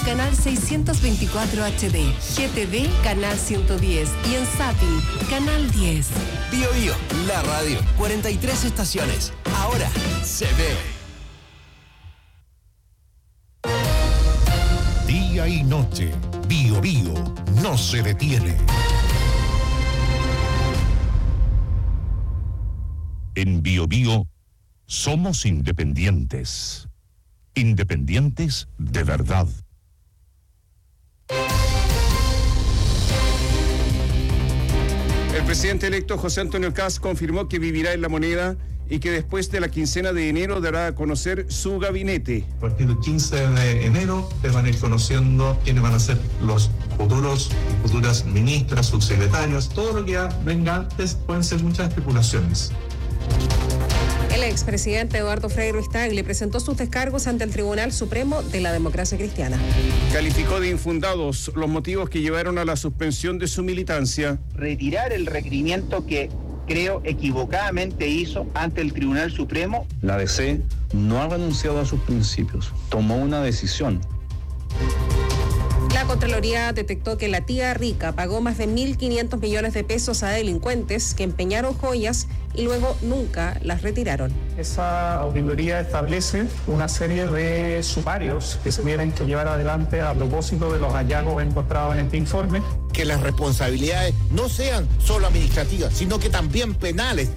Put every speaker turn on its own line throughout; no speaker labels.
canal 624 HD, GTV canal 110 y en Zapping canal 10.
Bío Bío, la radio, 43 estaciones, ahora se ve.
Día y noche, Bío Bío no se detiene. En Bío Bío somos independientes. Independientes de verdad.
El presidente electo José Antonio Kast confirmó que vivirá en La Moneda y que después de la quincena de enero dará a conocer su gabinete.
A partir del 15 de enero se van a ir conociendo quiénes van a ser los futuros y futuras ministras, subsecretarios. Todo lo que venga antes pueden ser muchas especulaciones.
El expresidente Eduardo Frei Ruiz-Tagle presentó sus descargos ante el Tribunal Supremo de la Democracia Cristiana.
Calificó de infundados los motivos que llevaron a la suspensión de su militancia.
Retirar el requerimiento que creo equivocadamente hizo ante el Tribunal Supremo.
La DC no ha renunciado a sus principios, tomó una decisión.
La Contraloría detectó que la tía rica pagó más de 1.500 millones de pesos a delincuentes que empeñaron joyas y luego nunca las retiraron.
Esa auditoría establece una serie de sumarios que se tienen que llevar adelante a propósito de los hallazgos encontrados en este informe.
Que las responsabilidades no sean solo administrativas, sino que también penales.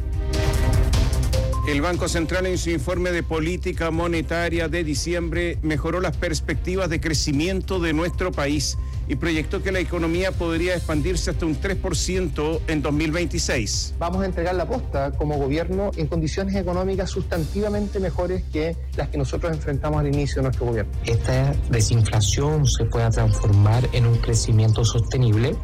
El Banco Central en su informe de política monetaria de diciembre mejoró las perspectivas de crecimiento de nuestro país y proyectó que la economía podría expandirse hasta un 3% en 2026.
Vamos a entregar la posta como gobierno en condiciones económicas sustantivamente mejores que las que nosotros enfrentamos al inicio de nuestro gobierno.
Esta desinflación se pueda transformar en un crecimiento sostenible.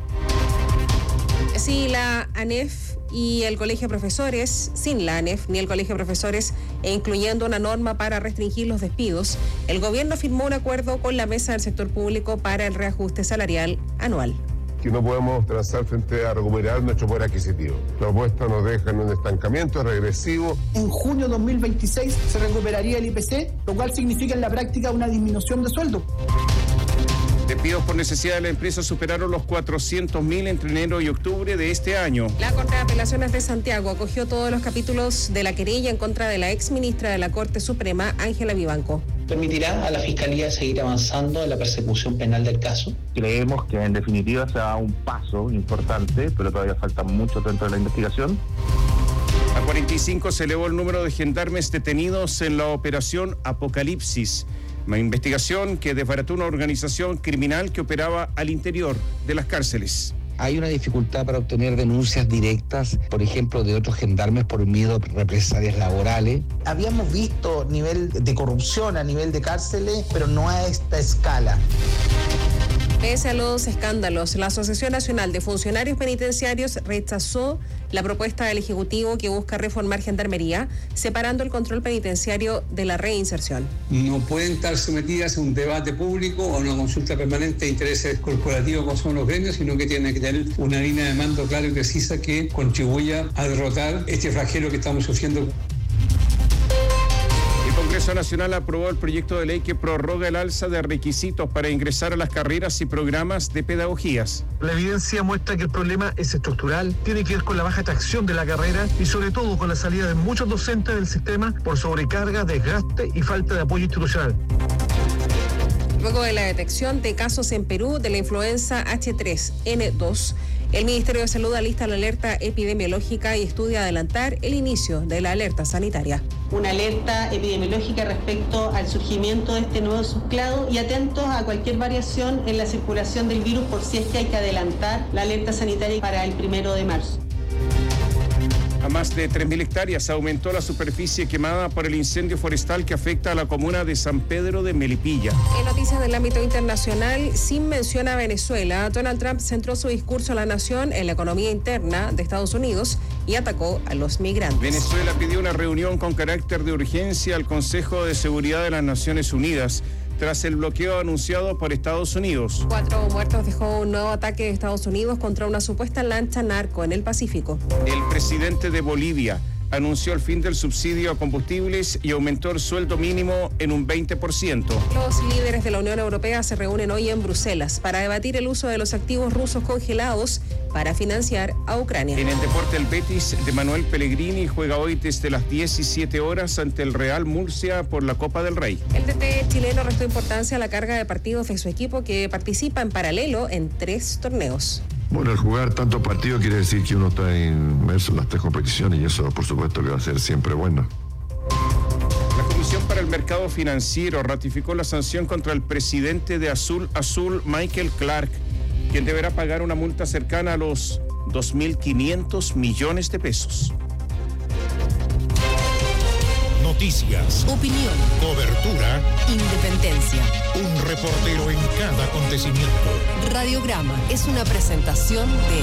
Sí, la ANEF y el Colegio de Profesores, sin la ANEF ni el Colegio de Profesores, e incluyendo una norma para restringir los despidos, el gobierno firmó un acuerdo con la Mesa del Sector Público para el reajuste salarial anual.
Que no podemos trazar frente a recuperar nuestro poder adquisitivo. La propuesta nos deja en un estancamiento regresivo.
En junio de 2026 se recuperaría el IPC, lo cual significa en la práctica una disminución de sueldo.
Despidos por necesidad de la empresa superaron los 400.000 entre enero y octubre de este año.
La Corte de Apelaciones de Santiago acogió todos los capítulos de la querella en contra de la exministra de la Corte Suprema, Ángela Vivanco.
¿Permitirá a la Fiscalía seguir avanzando en la persecución penal del caso?
Creemos que en definitiva será un paso importante, pero todavía falta mucho dentro de la investigación.
A 45 se elevó el número de gendarmes detenidos en la operación Apocalipsis. Una investigación que desbarató una organización criminal que operaba al interior de las cárceles.
Hay una dificultad para obtener denuncias directas, por ejemplo, de otros gendarmes por miedo a represalias laborales.
Habíamos visto nivel de corrupción a nivel de cárceles, pero no a esta escala.
Pese a los escándalos, la Asociación Nacional de Funcionarios Penitenciarios rechazó la propuesta del Ejecutivo que busca reformar Gendarmería, separando el control penitenciario de la reinserción.
No pueden estar sometidas a un debate público o a una consulta permanente de intereses corporativos como son los gremios, sino que tienen que tener una línea de mando clara y precisa que contribuya a derrotar este flagelo que estamos sufriendo.
El Congreso Nacional aprobó el proyecto de ley que prorroga el alza de requisitos para ingresar a las carreras y programas de pedagogías.
La evidencia muestra que el problema es estructural, tiene que ver con la baja atracción de la carrera y sobre todo con la salida de muchos docentes del sistema por sobrecarga, desgaste y falta de apoyo institucional.
Luego de la detección de casos en Perú de la influenza H3N2, el Ministerio de Salud alista la alerta epidemiológica y estudia adelantar el inicio de la alerta sanitaria.
Una alerta epidemiológica respecto al surgimiento de este nuevo subclado y atentos a cualquier variación en la circulación del virus por si es que hay que adelantar la alerta sanitaria para el 1 de marzo.
A más de 3.000 hectáreas aumentó la superficie quemada por el incendio forestal que afecta a la comuna de San Pedro de Melipilla.
En noticias del ámbito internacional, sin mención a Venezuela, Donald Trump centró su discurso a la nación en la economía interna de Estados Unidos y atacó a los migrantes.
Venezuela pidió una reunión con carácter de urgencia al Consejo de Seguridad de las Naciones Unidas tras el bloqueo anunciado por Estados Unidos.
4 muertos dejó un nuevo ataque de Estados Unidos contra una supuesta lancha narco en el Pacífico.
El presidente de Bolivia anunció el fin del subsidio a combustibles y aumentó el sueldo mínimo en un 20%.
Los líderes de la Unión Europea se reúnen hoy en Bruselas para debatir el uso de los activos rusos congelados para financiar a Ucrania.
En el deporte, el Betis de Manuel Pellegrini juega hoy desde las 17 horas ante el Real Murcia por la Copa del Rey.
El DT chileno restó importancia a la carga de partidos de su equipo, que participa en paralelo en 3 torneos.
Bueno, el jugar tantos partidos quiere decir que uno está inmerso en las 3 competiciones y eso por supuesto que va a ser siempre bueno.
La Comisión para el Mercado Financiero ratificó la sanción contra el presidente de Azul, Michael Clark, quien deberá pagar una multa cercana a los 2.500 millones de pesos.
Noticias,
opinión,
cobertura,
independencia.
Un reportero en cada acontecimiento.
Radiograma es una presentación de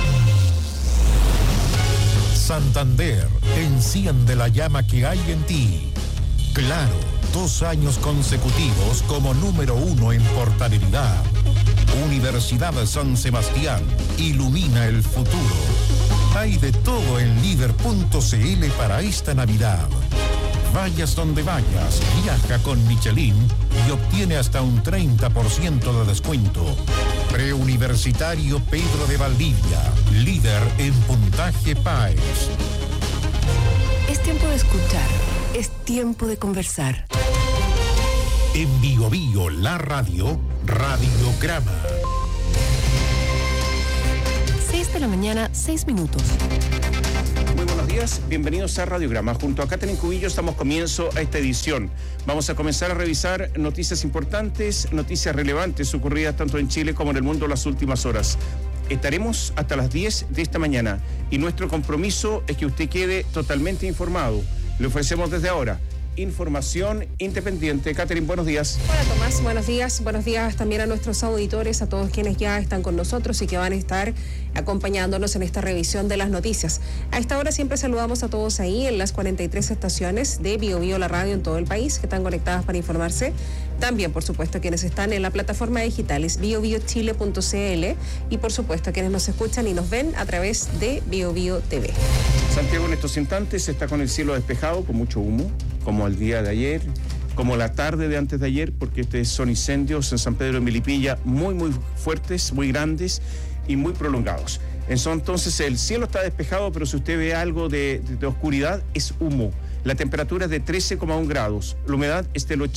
Santander, enciende la llama que hay en ti. Claro, 2 años consecutivos como número 1 en portabilidad. Universidad San Sebastián, ilumina el futuro. Hay de todo en líder.cl para esta Navidad. Vayas donde vayas, viaja con Michelin y obtiene hasta un 30% de descuento. Preuniversitario Pedro de Valdivia, líder en puntaje PAES.
Es tiempo de escuchar, es tiempo de conversar.
En Bio Bio, la radio, Radiograma.
6 de la mañana, 6 minutos.
Muy buenos días, bienvenidos a Radiograma. Junto a Catherine Cubillos damos comienzo a esta edición. Vamos a comenzar a revisar noticias importantes, noticias relevantes ocurridas tanto en Chile como en el mundo en las últimas horas. Estaremos hasta las 10 de esta mañana y nuestro compromiso es que usted quede totalmente informado. Le ofrecemos desde ahora información independiente. Catherine, buenos días.
Hola Tomás, buenos días. Buenos días también a nuestros auditores, a todos quienes ya están con nosotros y que van a estar acompañándonos en esta revisión de las noticias. A esta hora siempre saludamos a todos ahí en las 43 estaciones de Bio Bio, la radio en todo el país, que están conectadas para informarse. También, por supuesto, quienes están en la plataforma digital es biobiochile.cl y, por supuesto, quienes nos escuchan y nos ven a través de Bio Bio TV.
Santiago en estos instantes está con el cielo despejado, con mucho humo, como el día de ayer, como la tarde de antes de ayer, porque son incendios en San Pedro de Melipilla muy, muy fuertes, muy grandes y muy prolongados. Entonces el cielo está despejado, pero si usted ve algo de oscuridad, es humo. La temperatura es de 13,1 grados, la humedad es del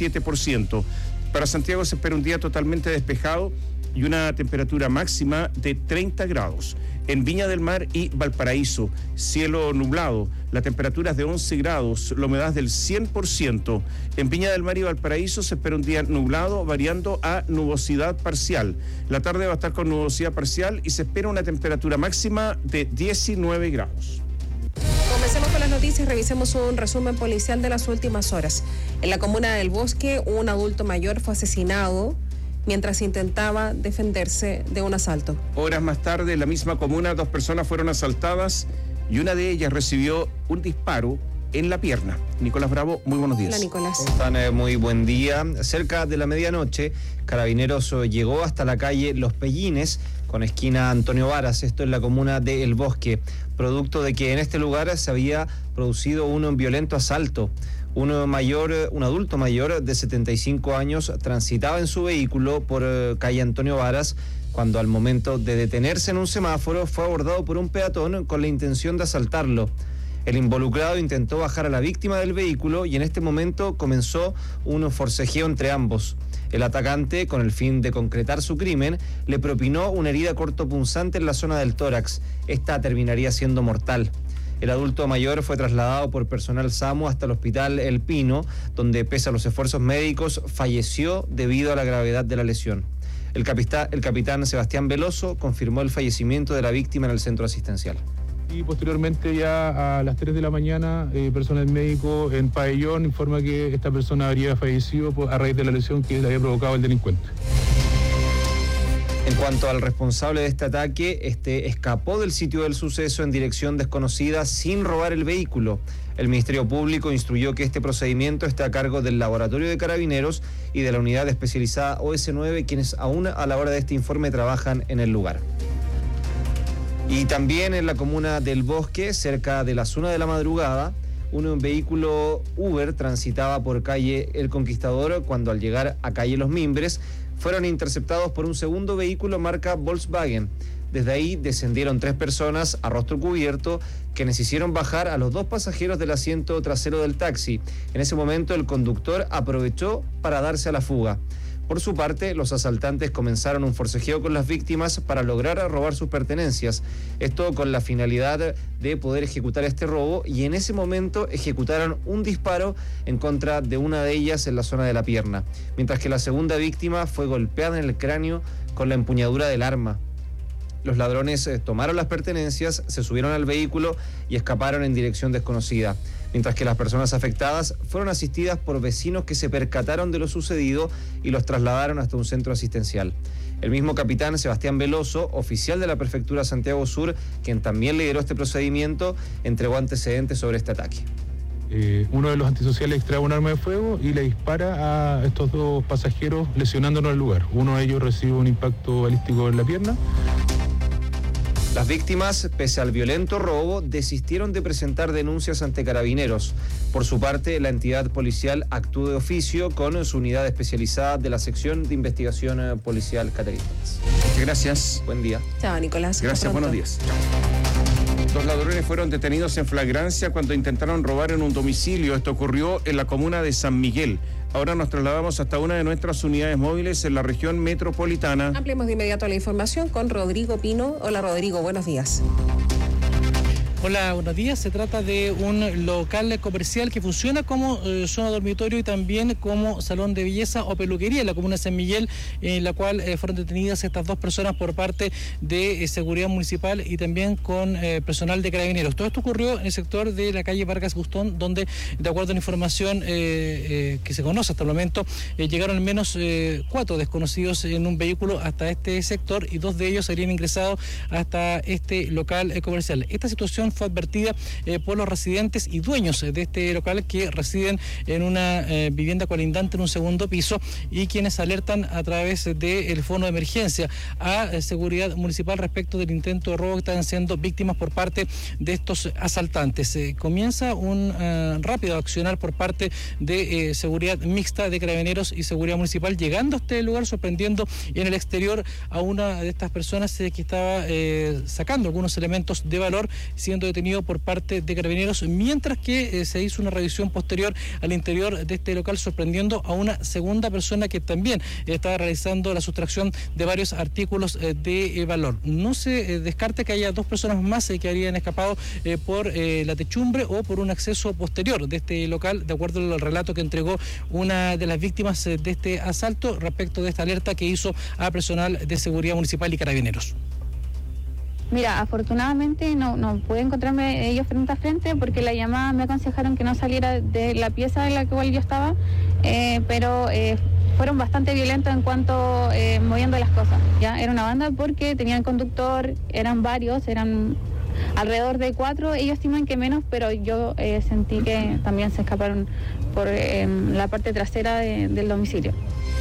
87%. Para Santiago se espera un día totalmente despejado y una temperatura máxima de 30 grados. En Viña del Mar y Valparaíso, cielo nublado, la temperatura es de 11 grados, la humedad es del 100%. En Viña del Mar y Valparaíso se espera un día nublado, variando a nubosidad parcial. La tarde va a estar con nubosidad parcial y se espera una temperatura máxima de 19 grados.
Comencemos con las noticias, revisemos un resumen policial de las últimas horas. En la comuna del Bosque, un adulto mayor fue asesinado mientras intentaba defenderse de un asalto.
Horas más tarde, en la misma comuna, 2 personas fueron asaltadas y una de ellas recibió un disparo en la pierna. Nicolás Bravo, muy buenos días.
Hola, Nicolás.
Muy buen día. Cerca de la medianoche, Carabineros llegó hasta la calle Los Pellines, con esquina Antonio Varas, esto en la comuna de El Bosque, producto de que en este lugar se había producido un violento asalto. Un adulto mayor de 75 años transitaba en su vehículo por calle Antonio Varas cuando al momento de detenerse en un semáforo fue abordado por un peatón con la intención de asaltarlo. El involucrado intentó bajar a la víctima del vehículo y en este momento comenzó un forcejeo entre ambos. El atacante, con el fin de concretar su crimen, le propinó una herida cortopunzante en la zona del tórax. Esta terminaría siendo mortal. El adulto mayor fue trasladado por personal SAMU hasta el hospital El Pino, donde, pese a los esfuerzos médicos, falleció debido a la gravedad de la lesión. El capitán Sebastián Veloso confirmó el fallecimiento de la víctima en el centro asistencial.
Y posteriormente, ya a las 3 de la mañana, personal médico en Pabellón informa que esta persona habría fallecido a raíz de la lesión que le había provocado el delincuente.
En cuanto al responsable de este ataque, este escapó del sitio del suceso en dirección desconocida sin robar el vehículo. El Ministerio Público instruyó que este procedimiento esté a cargo del Laboratorio de Carabineros y de la Unidad Especializada OS9, quienes aún a la hora de este informe trabajan en el lugar. Y también en la comuna del Bosque, cerca de las 1 de la madrugada, un vehículo Uber transitaba por calle El Conquistador cuando al llegar a calle Los Mimbres fueron interceptados por un segundo vehículo marca Volkswagen. Desde ahí descendieron 3 personas a rostro cubierto, quienes hicieron bajar a los 2 pasajeros del asiento trasero del taxi. En ese momento el conductor aprovechó para darse a la fuga. Por su parte, los asaltantes comenzaron un forcejeo con las víctimas para lograr robar sus pertenencias. Esto con la finalidad de poder ejecutar este robo, y en ese momento ejecutaron un disparo en contra de una de ellas en la zona de la pierna, mientras que la segunda víctima fue golpeada en el cráneo con la empuñadura del arma. Los ladrones tomaron las pertenencias, se subieron al vehículo y escaparon en dirección desconocida, mientras que las personas afectadas fueron asistidas por vecinos que se percataron de lo sucedido y los trasladaron hasta un centro asistencial. El mismo capitán Sebastián Veloso, oficial de la Prefectura Santiago Sur, quien también lideró este procedimiento, entregó antecedentes sobre este ataque.
Uno de los antisociales extrae un arma de fuego y le dispara a estos 2 pasajeros, lesionándonos el lugar. Uno de ellos recibe un impacto balístico en la pierna.
Las víctimas, pese al violento robo, desistieron de presentar denuncias ante Carabineros. Por su parte, la entidad policial actuó de oficio con su unidad especializada de la sección de investigación policial Caterinadas.
Gracias.
Buen día.
Chao, Nicolás.
Gracias, buenos días. Chao. 2 ladrones fueron detenidos en flagrancia cuando intentaron robar en un domicilio. Esto ocurrió en la comuna de San Miguel. Ahora nos trasladamos hasta una de nuestras unidades móviles en la región metropolitana.
Ampliemos de inmediato la información con Rodrigo Pino. Hola, Rodrigo, buenos días.
Hola, buenos días. Se trata de un local comercial que funciona como zona dormitorio y también como salón de belleza o peluquería en la comuna de San Miguel, en la cual fueron detenidas estas 2 personas por parte de seguridad municipal y también con personal de Carabineros. Todo esto ocurrió en el sector de la calle Vargas Bustón, donde, de acuerdo a la información que se conoce hasta el momento, llegaron al menos 4 desconocidos en un vehículo hasta este sector y 2 de ellos habrían ingresado hasta este local comercial. Esta situación fue advertida por los residentes y dueños de este local, que residen en una vivienda colindante en un segundo piso, y quienes alertan a través del fono de emergencia a seguridad municipal respecto del intento de robo que están siendo víctimas por parte de estos asaltantes. Comienza un rápido accionar por parte de seguridad mixta de Carabineros y seguridad municipal, llegando a este lugar, sorprendiendo en el exterior a una de estas personas que estaba sacando algunos elementos de valor, siendo detenido por parte de Carabineros, mientras que se hizo una revisión posterior al interior de este local, sorprendiendo a una segunda persona que también estaba realizando la sustracción de varios artículos de valor. No se descarta que haya 2 personas más que habrían escapado por la techumbre o por un acceso posterior de este local, de acuerdo al relato que entregó una de las víctimas de este asalto respecto de esta alerta que hizo a personal de seguridad municipal y Carabineros.
Mira, afortunadamente no pude encontrarme ellos frente a frente, porque la llamada me aconsejaron que no saliera de la pieza en la cual yo estaba, pero fueron bastante violentos en cuanto moviendo las cosas. Ya era una banda porque tenían conductor, eran varios, eran alrededor de 4, ellos estiman que menos, pero yo sentí que también se escaparon por la parte trasera del domicilio.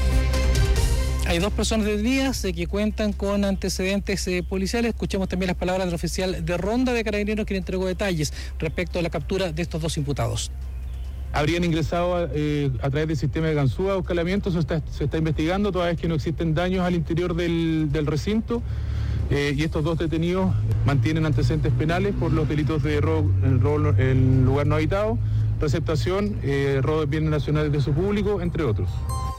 Hay 2 personas detenidas que cuentan con antecedentes policiales. Escuchemos también las palabras del oficial de ronda de Carabineros, quien entregó detalles respecto a la captura de estos 2 imputados.
Habrían ingresado a través del sistema de ganzúa o escalamiento. Se está investigando, toda vez que no existen daños al interior del recinto. Y estos 2 detenidos mantienen antecedentes penales por los delitos de robo en lugar no habitado, receptación, robo de bienes nacionales de uso público, entre otros.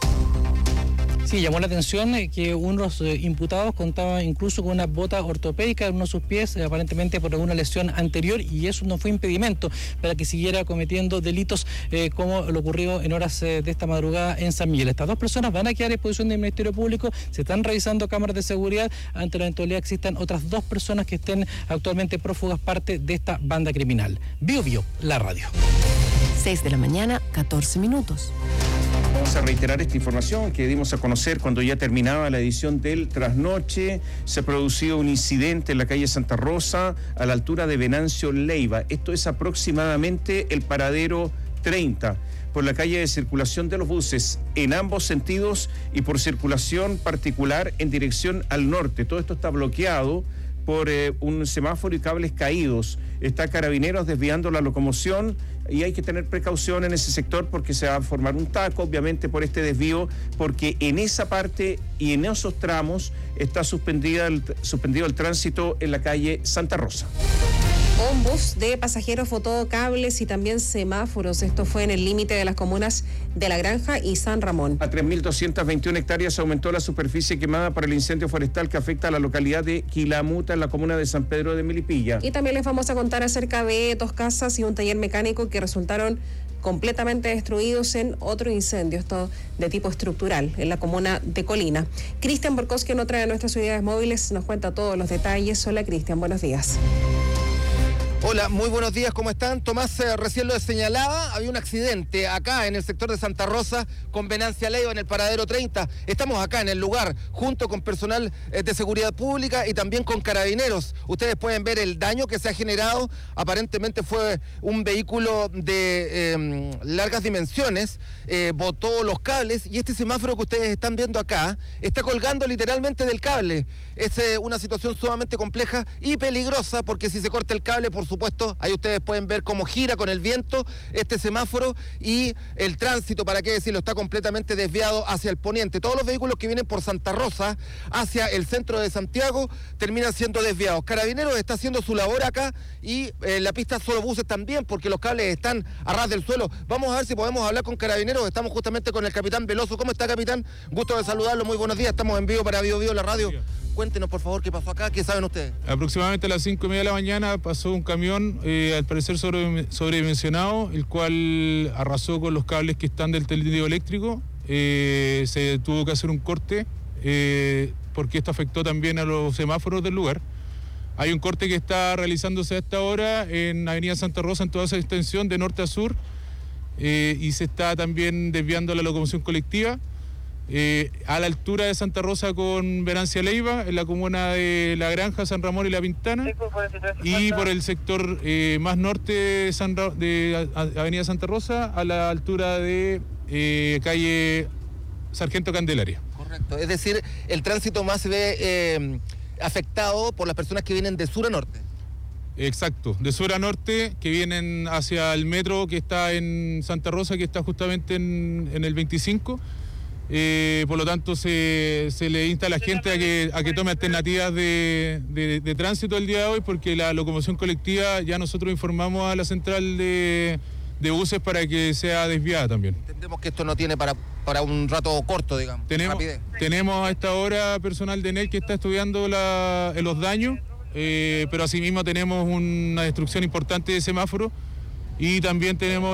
Sí, llamó la atención que unos imputados contaban incluso con una bota ortopédica en uno de sus pies, aparentemente por alguna lesión anterior, y eso no fue impedimento para que siguiera cometiendo delitos como lo ocurrido en horas de esta madrugada en San Miguel. Estas 2 personas van a quedar a disposición del Ministerio Público, se están revisando cámaras de seguridad ante la eventualidad que existan otras 2 personas que estén actualmente prófugas parte de esta banda criminal. Bio Bio, la radio.
6 de la mañana, 14 minutos.
Vamos a reiterar esta información que dimos a conocer cuando ya terminaba la edición del Trasnoche. Se ha producido un incidente en la calle Santa Rosa, a la altura de Venancio Leiva. Esto es aproximadamente el paradero 30, por la calle de circulación de los buses en ambos sentidos y por circulación particular en dirección al norte. Todo esto está bloqueado por un semáforo y cables caídos. Está Carabineros desviando la locomoción y hay que tener precaución en ese sector porque se va a formar un taco, obviamente, por este desvío, porque en esa parte y en esos tramos está suspendido el tránsito en la calle Santa Rosa.
Un bus de pasajeros botó cables y también semáforos. Esto fue en el límite de las comunas de La Granja y San Ramón.
A 3.221 hectáreas aumentó la superficie quemada para el incendio forestal que afecta a la localidad de Quilamuta, en la comuna de San Pedro de Melipilla.
Y también les vamos a contar acerca de 2 casas y un taller mecánico que resultaron completamente destruidos en otro incendio, esto de tipo estructural, en la comuna de Colina. Cristian Borkowski, en otra de nuestras unidades móviles, nos cuenta todos los detalles. Hola, Cristian, buenos días.
Hola, muy buenos días, ¿cómo están? Tomás recién lo señalaba, había un accidente acá en el sector de Santa Rosa con Venancia Leiva en el paradero 30. Estamos acá en el lugar junto con personal de seguridad pública y también con carabineros. Ustedes pueden ver el daño que se ha generado. Aparentemente fue un vehículo de largas dimensiones, botó los cables y este semáforo que ustedes están viendo acá está colgando literalmente del cable. Es una situación sumamente compleja y peligrosa porque si se corta el cable, por supuesto, ahí ustedes pueden ver cómo gira con el viento este semáforo y el tránsito, para qué decirlo, está completamente desviado hacia el poniente. Todos los vehículos que vienen por Santa Rosa hacia el centro de Santiago terminan siendo desviados. Carabineros está haciendo su labor acá y la pista solo buses también porque los cables están a ras del suelo. Vamos a ver si podemos hablar con Carabineros. Estamos justamente con el capitán Veloso. ¿Cómo está, capitán? Gusto de saludarlo. Muy buenos días. Estamos en vivo para Bio Bio, la radio. Cuéntenos, por favor, qué pasó acá, qué saben ustedes.
Aproximadamente a las 5:30 de la mañana pasó un camión, al parecer sobredimensionado, el cual arrasó con los cables que están del tendido eléctrico. Se tuvo que hacer un corte, porque esto afectó también a los semáforos del lugar. Hay un corte que está realizándose a esta hora en Avenida Santa Rosa, en toda esa extensión de norte a sur, y se está también desviando la locomoción colectiva. A la altura de Santa Rosa con Venancia Leiva, en la comuna de La Granja, San Ramón y La Pintana, y por el sector más norte de Avenida Santa Rosa, a la altura de calle Sargento Candelaria.
Correcto, es decir, el tránsito más se ve afectado por las personas que vienen de sur a norte.
Exacto, de sur a norte, que vienen hacia el metro que está en Santa Rosa, que está justamente en el 25. Por lo tanto se le insta a la gente a que tome alternativas de tránsito el día de hoy, porque la locomoción colectiva ya nosotros informamos a la central de buses para que sea desviada también.
Entendemos que esto no tiene para un rato corto, digamos.
Tenemos a esta hora personal de ENEL que está estudiando los daños, pero asimismo tenemos una destrucción importante de semáforos. Y también tenemos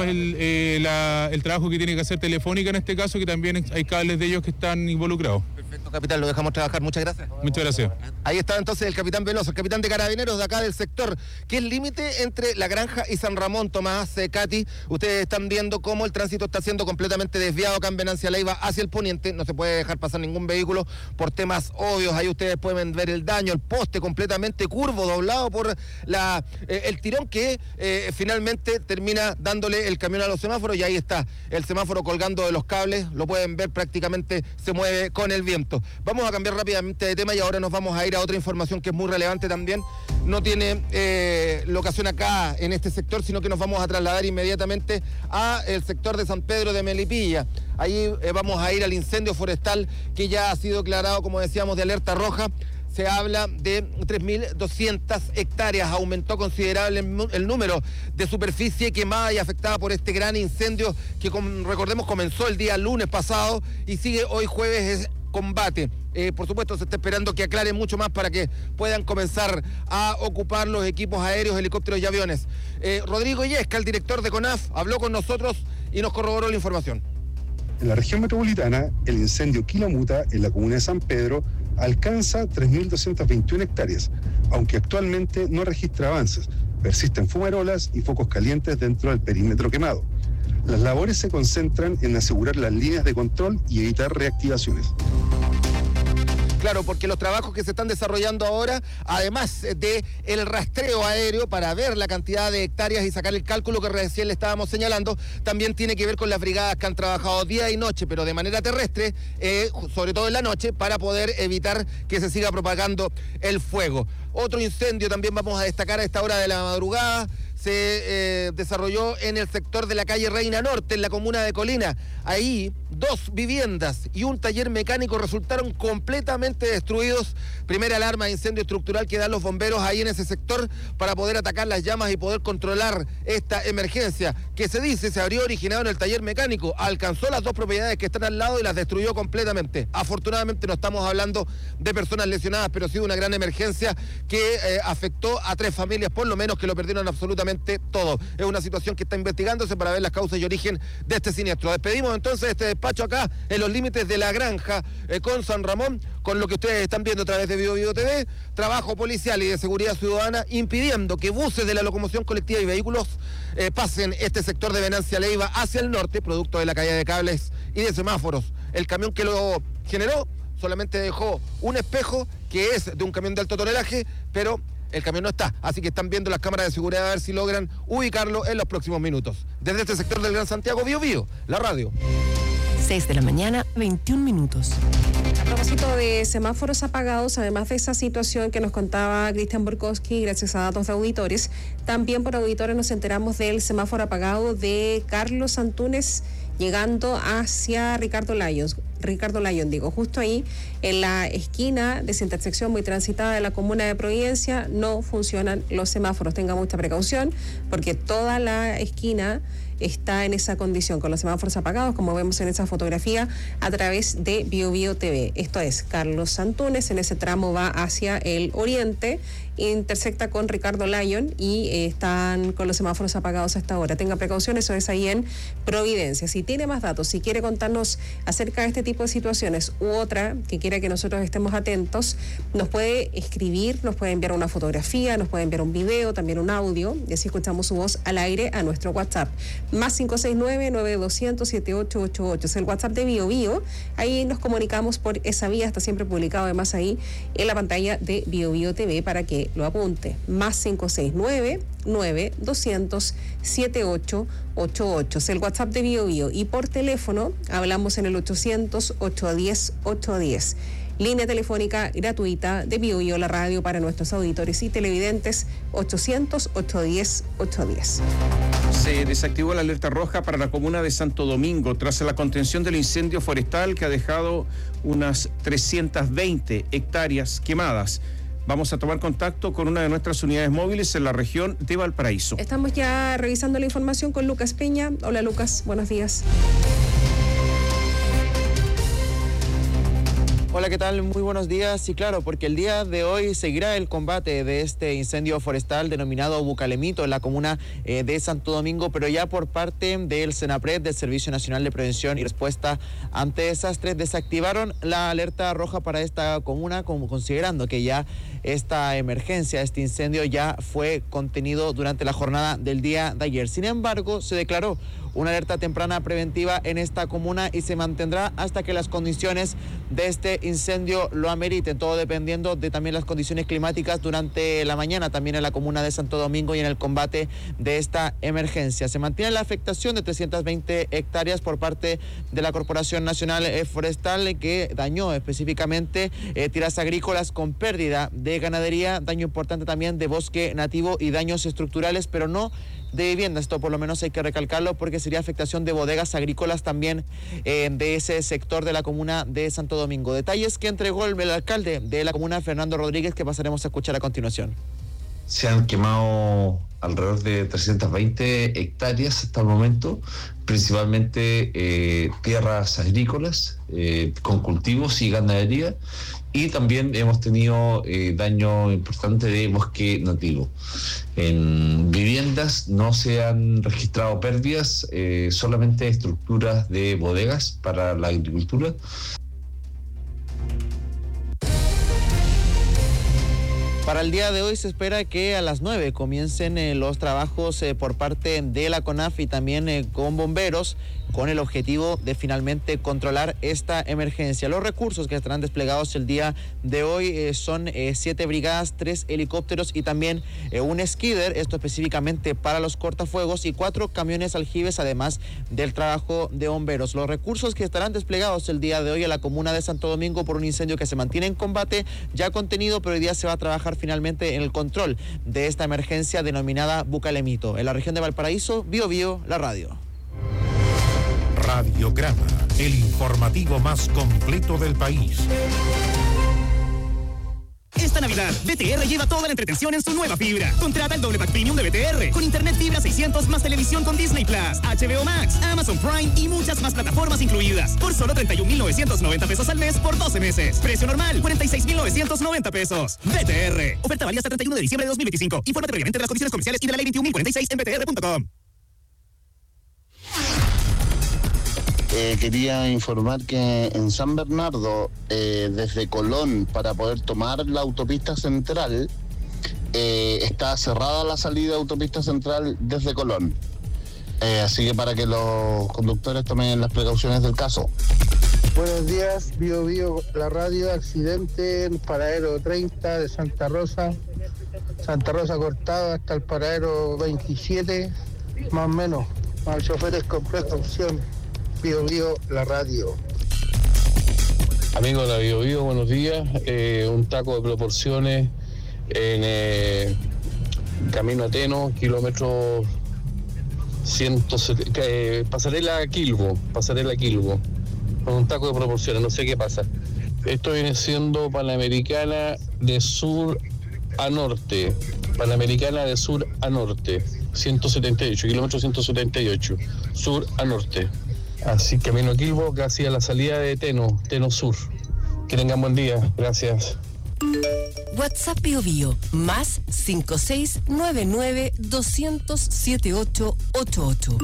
el trabajo que tiene que hacer Telefónica en este caso, que también hay cables de ellos que están involucrados.
Perfecto, capitán, lo dejamos trabajar. Muchas gracias.
Muchas gracias.
Ahí está entonces el capitán Veloso, el capitán de Carabineros de acá del sector, que es el límite entre La Granja y San Ramón. Tomás, Katy, ustedes están viendo cómo el tránsito está siendo completamente desviado acá en Venancia Leiva hacia el poniente. No se puede dejar pasar ningún vehículo por temas obvios. Ahí ustedes pueden ver el daño, el poste completamente curvo, doblado por el tirón que finalmente termina dándole el camión a los semáforos, y ahí está el semáforo colgando de los cables. Lo pueden ver, prácticamente se mueve con el viento. Vamos a cambiar rápidamente de tema y ahora nos vamos a ir a otra información que es muy relevante también. No tiene locación acá en este sector, sino que nos vamos a trasladar inmediatamente a el sector de San Pedro de Melipilla. Ahí vamos a ir al incendio forestal que ya ha sido declarado, como decíamos, de alerta roja. Se habla de 3.200 hectáreas, aumentó considerable el número de superficie quemada y afectada por este gran incendio que, recordemos, comenzó el día lunes pasado y sigue hoy jueves combate. Por supuesto, se está esperando que aclare mucho más para que puedan comenzar a ocupar los equipos aéreos, helicópteros y aviones. Rodrigo Illesca, el director de CONAF, habló con nosotros y nos corroboró la información.
En la región metropolitana, el incendio Quilamuta, en la comuna de San Pedro, alcanza 3.221 hectáreas, aunque actualmente no registra avances. Persisten fumarolas y focos calientes dentro del perímetro quemado. Las labores se concentran en asegurar las líneas de control y evitar reactivaciones.
Claro, porque los trabajos que se están desarrollando ahora, además de el rastreo aéreo para ver la cantidad de hectáreas y sacar el cálculo que recién le estábamos señalando, también tiene que ver con las brigadas que han trabajado día y noche, pero de manera terrestre, sobre todo en la noche, para poder evitar que se siga propagando el fuego. Otro incendio también vamos a destacar a esta hora de la madrugada. Se desarrolló en el sector de la calle Reina Norte, en la comuna de Colina. Ahí, 2 viviendas y un taller mecánico resultaron completamente destruidos. Primera alarma de incendio estructural que dan los bomberos ahí en ese sector para poder atacar las llamas y poder controlar esta emergencia, que se dice se habría originado en el taller mecánico. Alcanzó las 2 propiedades que están al lado y las destruyó completamente. Afortunadamente no estamos hablando de personas lesionadas, pero sí de una gran emergencia que afectó a 3 familias, por lo menos, que lo perdieron absolutamente todo. Es una situación que está investigándose para ver las causas y origen de este siniestro. Despedimos entonces este despacho acá en los límites de La Granja con San Ramón, con lo que ustedes están viendo a través de Bio TV, trabajo policial y de seguridad ciudadana impidiendo que buses de la locomoción colectiva y vehículos pasen este sector de Venancia Leiva hacia el norte, producto de la caída de cables y de semáforos. El camión que lo generó solamente dejó un espejo que es de un camión de alto tonelaje, pero el camión no está, así que están viendo las cámaras de seguridad a ver si logran ubicarlo en los próximos minutos. Desde este sector del Gran Santiago, Bio, la radio.
6 de la mañana, 21 minutos.
A propósito de semáforos apagados, además de esa situación que nos contaba Cristian Borkowski, gracias a datos de auditores, también por auditores nos enteramos del semáforo apagado de Carlos Antúnez llegando hacia Ricardo Lyon, justo ahí en la esquina de esa intersección muy transitada de la comuna de Providencia, no funcionan los semáforos. Tenga mucha precaución porque toda la esquina está en esa condición, con los semáforos apagados, como vemos en esa fotografía a través de Bio TV. Esto es Carlos Antúnez, en ese tramo va hacia el oriente, intersecta con Ricardo Lyon y están con los semáforos apagados hasta ahora. Tenga precaución, eso es ahí en Providencia. Si tiene más datos, si quiere contarnos acerca de este tipo de situaciones u otra que quiera que nosotros estemos atentos, nos puede escribir, nos puede enviar una fotografía, nos puede enviar un video, también un audio, y así escuchamos su voz al aire a nuestro WhatsApp. Más 569-9200-7888. Es el WhatsApp de Bio. Ahí nos comunicamos por esa vía, está siempre publicado además ahí en la pantalla de Bio TV para que lo apunte. Más 569-9200-7888. Es el WhatsApp de Bio. Y por teléfono hablamos en el 800-810-810. Línea telefónica gratuita de Bio, la radio para nuestros auditores y televidentes, 800-810-810.
Se desactivó la alerta roja para la comuna de Santo Domingo tras la contención del incendio forestal que ha dejado unas 320 hectáreas quemadas. Vamos a tomar contacto con una de nuestras unidades móviles en la región de Valparaíso.
Estamos ya revisando la información con Lucas Peña. Hola Lucas, buenos días.
Hola, ¿qué tal? Muy buenos días. Sí, claro, porque el día de hoy seguirá el combate de este incendio forestal denominado Bucalemito en la comuna de Santo Domingo, pero ya por parte del Senapred, del Servicio Nacional de Prevención y Respuesta ante Desastres, desactivaron la alerta roja para esta comuna, como considerando que ya esta emergencia, este incendio ya fue contenido durante la jornada del día de ayer. Sin embargo, se declaró una alerta temprana preventiva en esta comuna y se mantendrá hasta que las condiciones de este incendio lo ameriten, todo dependiendo de también las condiciones climáticas durante la mañana, también en la comuna de Santo Domingo y en el combate de esta emergencia. Se mantiene la afectación de 320 hectáreas por parte de la Corporación Nacional Forestal, que dañó específicamente tierras agrícolas con pérdida de ganadería, daño importante también de bosque nativo y daños estructurales, pero no de vivienda. Esto por lo menos hay que recalcarlo porque sería afectación de bodegas agrícolas también de ese sector de la comuna de Santo Domingo. Detalles que entregó el alcalde de la comuna, Fernando Rodríguez, que pasaremos a escuchar a continuación.
Se han quemado alrededor de 320 hectáreas hasta el momento, principalmente tierras agrícolas con cultivos y ganadería, y también hemos tenido daño importante de bosque nativo. En viviendas no se han registrado pérdidas, solamente estructuras de bodegas para la agricultura.
Para el día de hoy se espera que a las 9 comiencen los trabajos por parte de la CONAF y también con bomberos con el objetivo de finalmente controlar esta emergencia. Los recursos que estarán desplegados el día de hoy son 7 brigadas, 3 helicópteros y también un skidder, esto específicamente para los cortafuegos, y 4 camiones aljibes, además del trabajo de bomberos. Los recursos que estarán desplegados el día de hoy a la comuna de Santo Domingo por un incendio que se mantiene en combate, ya contenido, pero hoy día se va a trabajar finalmente en el control de esta emergencia denominada Bucalemito. En la región de Valparaíso, Biobío, la radio.
Radiograma, el informativo más completo del país.
Esta Navidad, BTR lleva toda la entretención en su nueva fibra. Contrata el doble pack premium de BTR con internet fibra 600 más televisión con Disney Plus, HBO Max, Amazon Prime y muchas más plataformas incluidas. Por solo 31,990 pesos al mes por 12 meses. Precio normal, 46,990 pesos. BTR. Oferta válida hasta 31 de diciembre de 2025. Infórmate previamente de las condiciones comerciales y de la ley 21.046 en btr.com.
Quería informar que en San Bernardo, desde Colón, para poder tomar la autopista central, está cerrada la salida de autopista central desde Colón. Así que para que los conductores tomen las precauciones del caso.
Buenos días, Biobío, la radio, accidente en paradero 30 de Santa Rosa cortado hasta el paradero 27, más o menos. Al choferes con precaución. Biobío, la radio.
Amigos de la Biobío, buenos días. Un taco de proporciones en camino a Teno, kilómetro 170, pasarela a Quilbo, con un taco de proporciones, no sé qué pasa. Esto viene siendo Panamericana de sur a norte, 178, kilómetro 178, sur a norte. Así que camino a Quilbo, casi a la salida de Teno Sur. Que tengan buen día, gracias.
WhatsApp Biobío, más 5699 200 7888.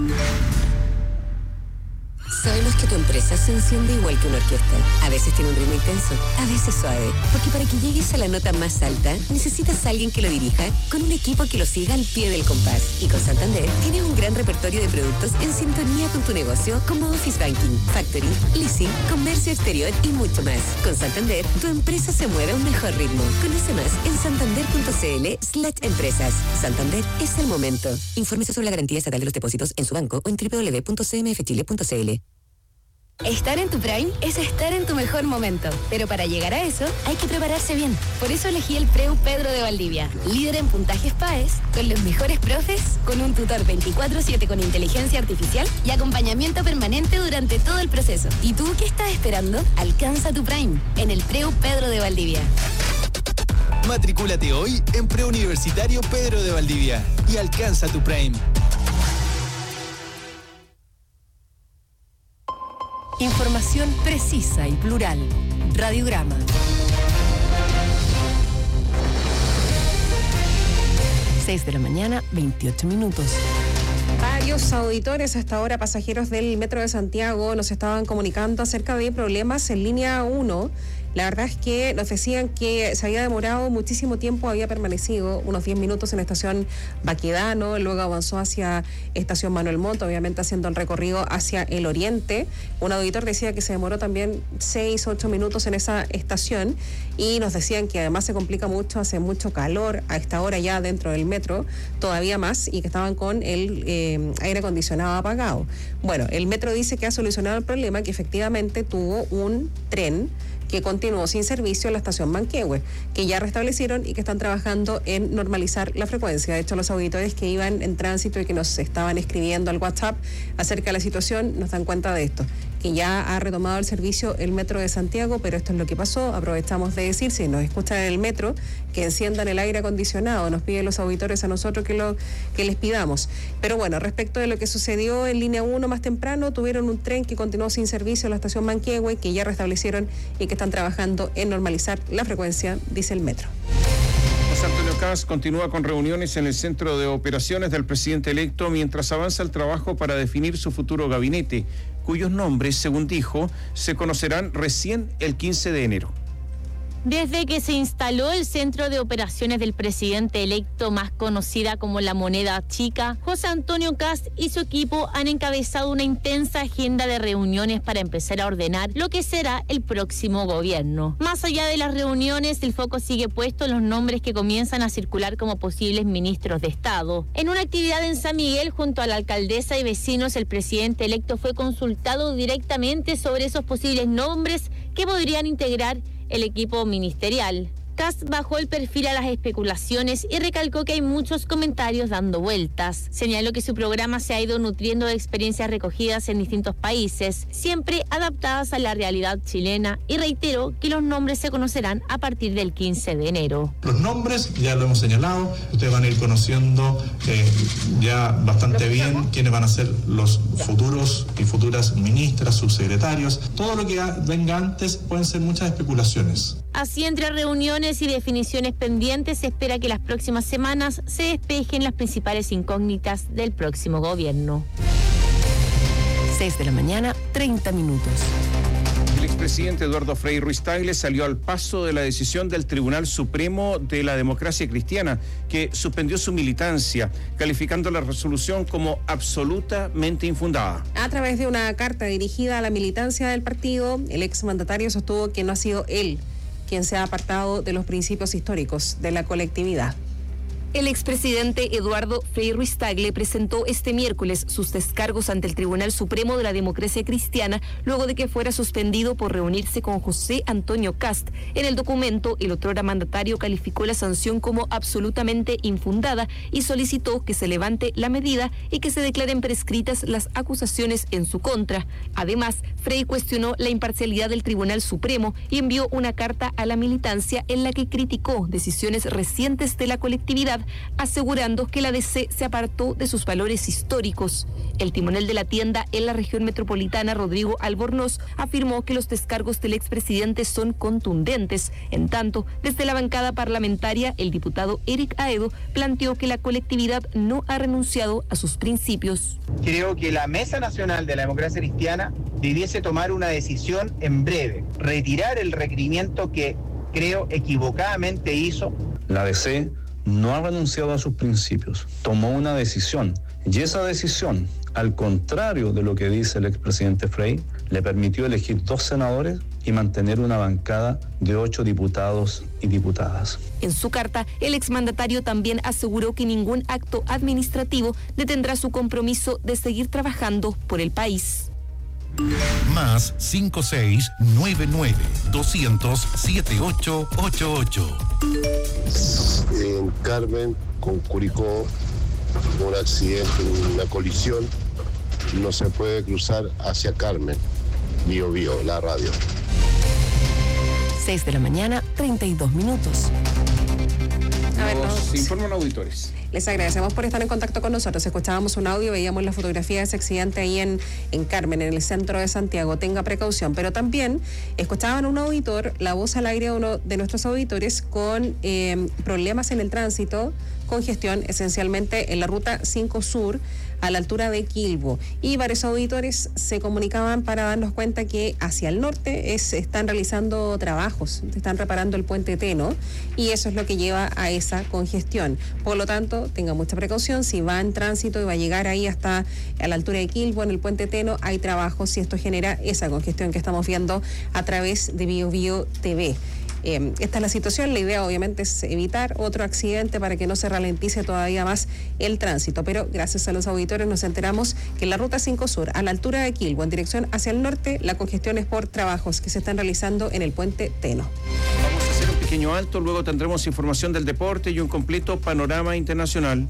Sabemos que tu empresa se enciende igual que una orquesta. A veces tiene un ritmo intenso, a veces suave. Porque para que llegues a la nota más alta, necesitas a alguien que lo dirija con un equipo que lo siga al pie del compás. Y con Santander tienes un gran repertorio de productos en sintonía con tu negocio, como Office Banking, Factoring, Leasing, Comercio Exterior y mucho más. Con Santander, tu empresa se mueve a un mejor ritmo. Conoce más en santander.cl/empresas. Santander es el momento. Infórmese sobre la garantía estatal de los depósitos en su banco o en www.cmfchile.cl.
Estar en tu Prime es estar en tu mejor momento, pero para llegar a eso hay que prepararse bien. Por eso elegí el Preu Pedro de Valdivia, líder en puntajes PAES, con los mejores profes, con un tutor 24/7 con inteligencia artificial y acompañamiento permanente durante todo el proceso. ¿Y tú qué estás esperando? Alcanza tu Prime en el Preu Pedro de Valdivia.
Matricúlate hoy en Preuniversitario Pedro de Valdivia y alcanza tu Prime.
Información precisa y plural. Radiograma. Seis de la mañana, 28 minutos.
Varios auditores, hasta ahora pasajeros del Metro de Santiago, nos estaban comunicando acerca de problemas en línea 1. La verdad es que nos decían que se había demorado muchísimo tiempo, había permanecido unos 10 minutos en la estación Baquedano, luego avanzó hacia estación Manuel Montt, obviamente haciendo el recorrido hacia el oriente. Un auditor decía que se demoró también 6-8 minutos en esa estación y nos decían que además se complica mucho, hace mucho calor a esta hora ya dentro del metro, todavía más, y que estaban con el aire acondicionado apagado. Bueno, el metro dice que ha solucionado el problema, que efectivamente tuvo un tren que continuó sin servicio en la estación Manquehue, que ya restablecieron y que están trabajando en normalizar la frecuencia. De hecho, los auditores que iban en tránsito y que nos estaban escribiendo al WhatsApp acerca de la situación nos dan cuenta de esto, que ya ha retomado el servicio el Metro de Santiago, pero esto es lo que pasó. Aprovechamos de decir, si nos escuchan en el metro, que enciendan el aire acondicionado. Nos piden los auditores a nosotros que les pidamos. Pero bueno, respecto de lo que sucedió en línea 1 más temprano, tuvieron un tren que continuó sin servicio en la estación Manquehue, que ya restablecieron y que están trabajando en normalizar la frecuencia, dice el metro.
José Antonio Caz continúa con reuniones en el centro de operaciones del presidente electo mientras avanza el trabajo para definir su futuro gabinete, cuyos nombres, según dijo, se conocerán recién el 15 de enero.
Desde que se instaló el centro de operaciones del presidente electo, más conocida como la Moneda Chica, José Antonio Kast y su equipo han encabezado una intensa agenda de reuniones para empezar a ordenar lo que será el próximo gobierno. Más allá de las reuniones, el foco sigue puesto en los nombres que comienzan a circular como posibles ministros de Estado. En una actividad en San Miguel, junto a la alcaldesa y vecinos, el presidente electo fue consultado directamente sobre esos posibles nombres que podrían integrar el equipo ministerial. Kast bajó el perfil a las especulaciones y recalcó que hay muchos comentarios dando vueltas. Señaló que su programa se ha ido nutriendo de experiencias recogidas en distintos países, siempre adaptadas a la realidad chilena, y reiteró que los nombres se conocerán a partir del 15 de enero.
Los nombres ya lo hemos señalado, ustedes van a ir conociendo ya bastante bien quiénes van a ser los futuros y futuras ministras, subsecretarios. Todo lo que venga antes pueden ser muchas especulaciones.
Así, entre reuniones y definiciones pendientes, se espera que las próximas semanas se despejen las principales incógnitas del próximo gobierno.
6 de la mañana, 30 minutos.
El expresidente Eduardo Frei Ruiz-Tagle salió al paso de la decisión del Tribunal Supremo de la Democracia Cristiana, que suspendió su militancia, calificando la resolución como absolutamente infundada.
A través de una carta dirigida a la militancia del partido, el exmandatario sostuvo que no ha sido él quien se ha apartado de los principios históricos de la colectividad.
El expresidente Eduardo Frei Ruiz-Tagle presentó este miércoles sus descargos ante el Tribunal Supremo de la Democracia Cristiana luego de que fuera suspendido por reunirse con José Antonio Kast. En el documento, el otrora mandatario calificó la sanción como absolutamente infundada y solicitó que se levante la medida y que se declaren prescritas las acusaciones en su contra. Además, Frei cuestionó la imparcialidad del Tribunal Supremo y envió una carta a la militancia en la que criticó decisiones recientes de la colectividad, asegurando que la DC se apartó de sus valores históricos. El timonel de la tienda en la región metropolitana, Rodrigo Albornoz, afirmó que los descargos del expresidente son contundentes. En tanto, desde la bancada parlamentaria, el diputado Eric Aedo planteó que la colectividad no ha renunciado a sus principios.
Creo que la Mesa Nacional de la Democracia Cristiana debiese tomar una decisión en breve, retirar el requerimiento que creo equivocadamente hizo.
La DC no ha renunciado a sus principios, tomó una decisión, y esa decisión, al contrario de lo que dice el expresidente Frei, le permitió elegir 2 senadores y mantener una bancada de 8 diputados y diputadas.
En su carta, el exmandatario también aseguró que ningún acto administrativo detendrá su compromiso de seguir trabajando por el país.
Más 5699-200-7888.
En Carmen, con Curicó, un accidente, una colisión, no se puede cruzar hacia Carmen. Bio Bio, la radio.
6 de la mañana, 32 minutos.
A ver,
nos informan auditores.
Les agradecemos por estar en contacto con nosotros. Escuchábamos un audio, veíamos la fotografía de ese accidente ahí en Carmen, en el centro de Santiago. Tenga precaución. Pero también escuchaban un auditor, la voz al aire de uno de nuestros auditores, con problemas en el tránsito, congestión esencialmente en la ruta 5 Sur, a la altura de Quilbo. Y varios auditores se comunicaban para darnos cuenta que hacia el norte están realizando trabajos, están reparando el puente Teno, y eso es lo que lleva a esa congestión. Por lo tanto, tenga mucha precaución. Si va en tránsito y va a llegar ahí hasta a la altura de Quilbo, en el puente Teno, hay trabajos y esto genera esa congestión que estamos viendo a través de Bio Bio TV. Esta es la situación. La idea obviamente es evitar otro accidente para que no se ralentice todavía más el tránsito, pero gracias a los auditores nos enteramos que en la ruta 5 Sur, a la altura de Quilbo, en dirección hacia el norte, la congestión es por trabajos que se están realizando en el puente Teno.
Vamos a hacer un pequeño alto, luego tendremos información del deporte y un completo panorama internacional.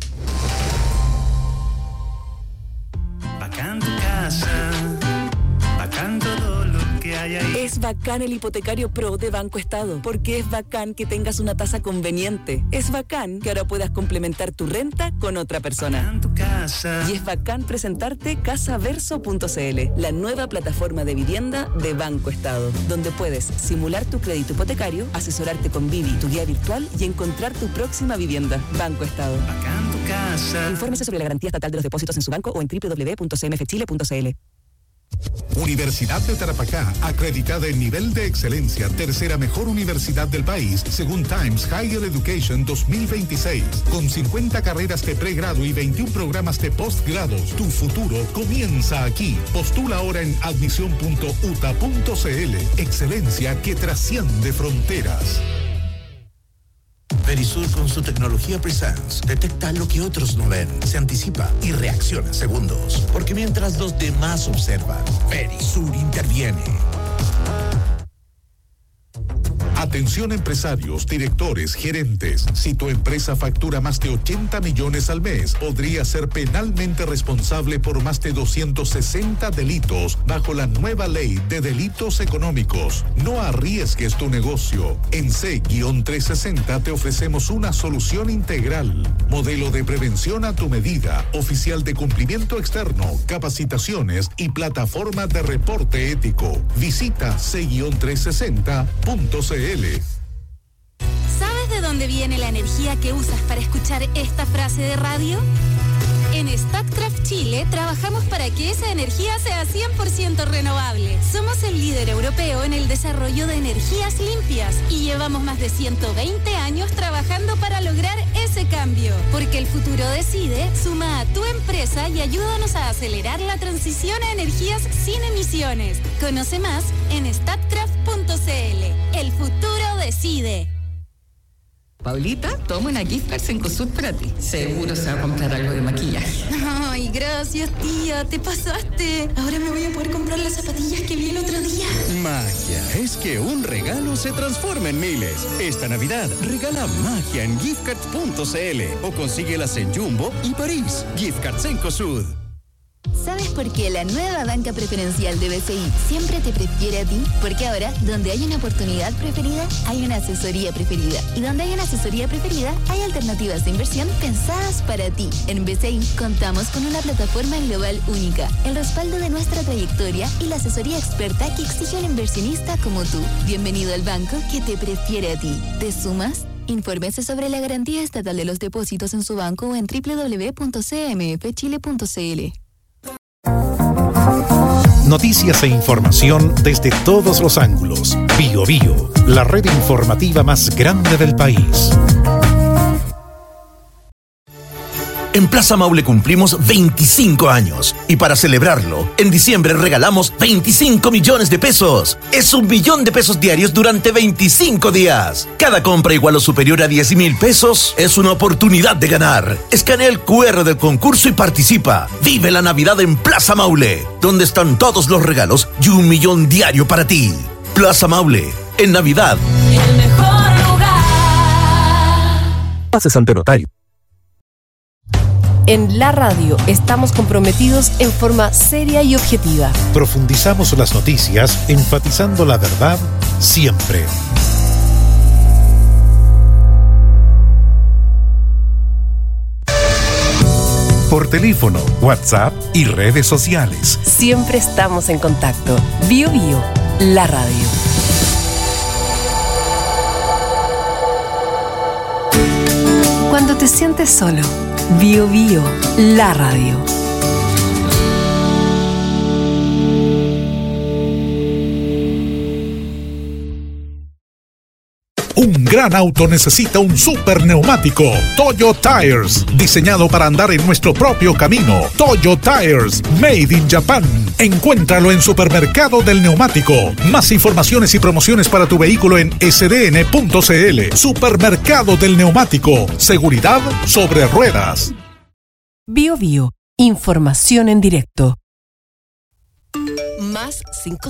Bacán tu casa, bacán todo lo que hay ahí.
Es bacán el hipotecario Pro de Banco Estado, porque es bacán que tengas una tasa conveniente. Es bacán que ahora puedas complementar tu renta con otra persona.
Bacán tu casa.
Y es bacán presentarte casaverso.cl, la nueva plataforma de vivienda de Banco Estado, donde puedes simular tu crédito hipotecario, asesorarte con Vivi, tu guía virtual, y encontrar tu próxima vivienda. Banco Estado.
Bacán tu casa.
Infórmese sobre la garantía estatal de los depósitos en su banco o en www.cmfchile.cl.
Universidad de Tarapacá, acreditada en nivel de excelencia, tercera mejor universidad del país, según Times Higher Education 2026, con 50 carreras de pregrado y 21 programas de postgrados. Tu futuro comienza aquí. Postula ahora en admisión.uta.cl. Excelencia que trasciende fronteras.
Verisur con su tecnología Presence detecta lo que otros no ven, se anticipa y reacciona en segundos. Porque mientras los demás observan, Verisur interviene.
Atención empresarios, directores, gerentes. Si tu empresa factura más de 80 millones al mes, podría ser penalmente responsable por más de 260 delitos bajo la nueva ley de delitos económicos. No arriesgues tu negocio. En C-360 te ofrecemos una solución integral. Modelo de prevención a tu medida, oficial de cumplimiento externo, capacitaciones y plataforma de reporte ético. Visita C-360.cl.
¿Sabes de dónde viene la energía que usas para escuchar esta frase de radio? En Statkraft Chile trabajamos para que esa energía sea 100% renovable. Somos el líder europeo en el desarrollo de energías limpias y llevamos más de 120 años trabajando para lograr ese cambio. Porque el futuro decide, suma a tu empresa y ayúdanos a acelerar la transición a energías sin emisiones. Conoce más en statkraft.cl. El futuro decide.
Paulita, toma una gift card Cencosud para ti. Seguro se va a comprar algo de maquillaje.
Ay, gracias, tía. Te pasaste. Ahora me voy a poder comprar las zapatillas que vi el otro día.
Magia. Es que un regalo se transforma en miles. Esta Navidad, regala magia en giftcards.cl o consíguelas en Jumbo y París. Gift Cards Cencosud.
¿Sabes por qué la nueva banca preferencial de BCI siempre te prefiere a ti? Porque ahora, donde hay una oportunidad preferida, hay una asesoría preferida. Y donde hay una asesoría preferida, hay alternativas de inversión pensadas para ti. En BCI contamos con una plataforma global única, el respaldo de nuestra trayectoria y la asesoría experta que exige un inversionista como tú. Bienvenido al banco que te prefiere a ti. ¿Te sumas? Infórmese sobre la garantía estatal de los depósitos en su banco o en www.cmfchile.cl.
Noticias e información desde todos los ángulos. Bio Bio, la red informativa más grande del país.
En Plaza Maule cumplimos 25 años y para celebrarlo, en diciembre regalamos 25 millones de pesos. Es 1 millón de pesos diarios durante 25 días. Cada compra igual o superior a 10.000 pesos es una oportunidad de ganar. Escanea el QR del concurso y participa. Vive la Navidad en Plaza Maule, donde están todos los regalos y 1 millón diario para ti. Plaza Maule, en Navidad.
El mejor lugar.
Pases ante notario.
En la radio estamos comprometidos en forma seria y objetiva.
Profundizamos las noticias, enfatizando la verdad siempre. Por teléfono, WhatsApp y redes sociales.
Siempre estamos en contacto. Bio Bio, la radio. Cuando te sientes solo, Bio Bio, la radio.
Un gran auto necesita un super neumático. Toyo Tires, diseñado para andar en nuestro propio camino. Toyo Tires, made in Japan. Encuéntralo en Supermercado del Neumático. Más informaciones y promociones para tu vehículo en sdn.cl. Supermercado del Neumático. Seguridad sobre ruedas.
Bio Bio, información en directo.
Más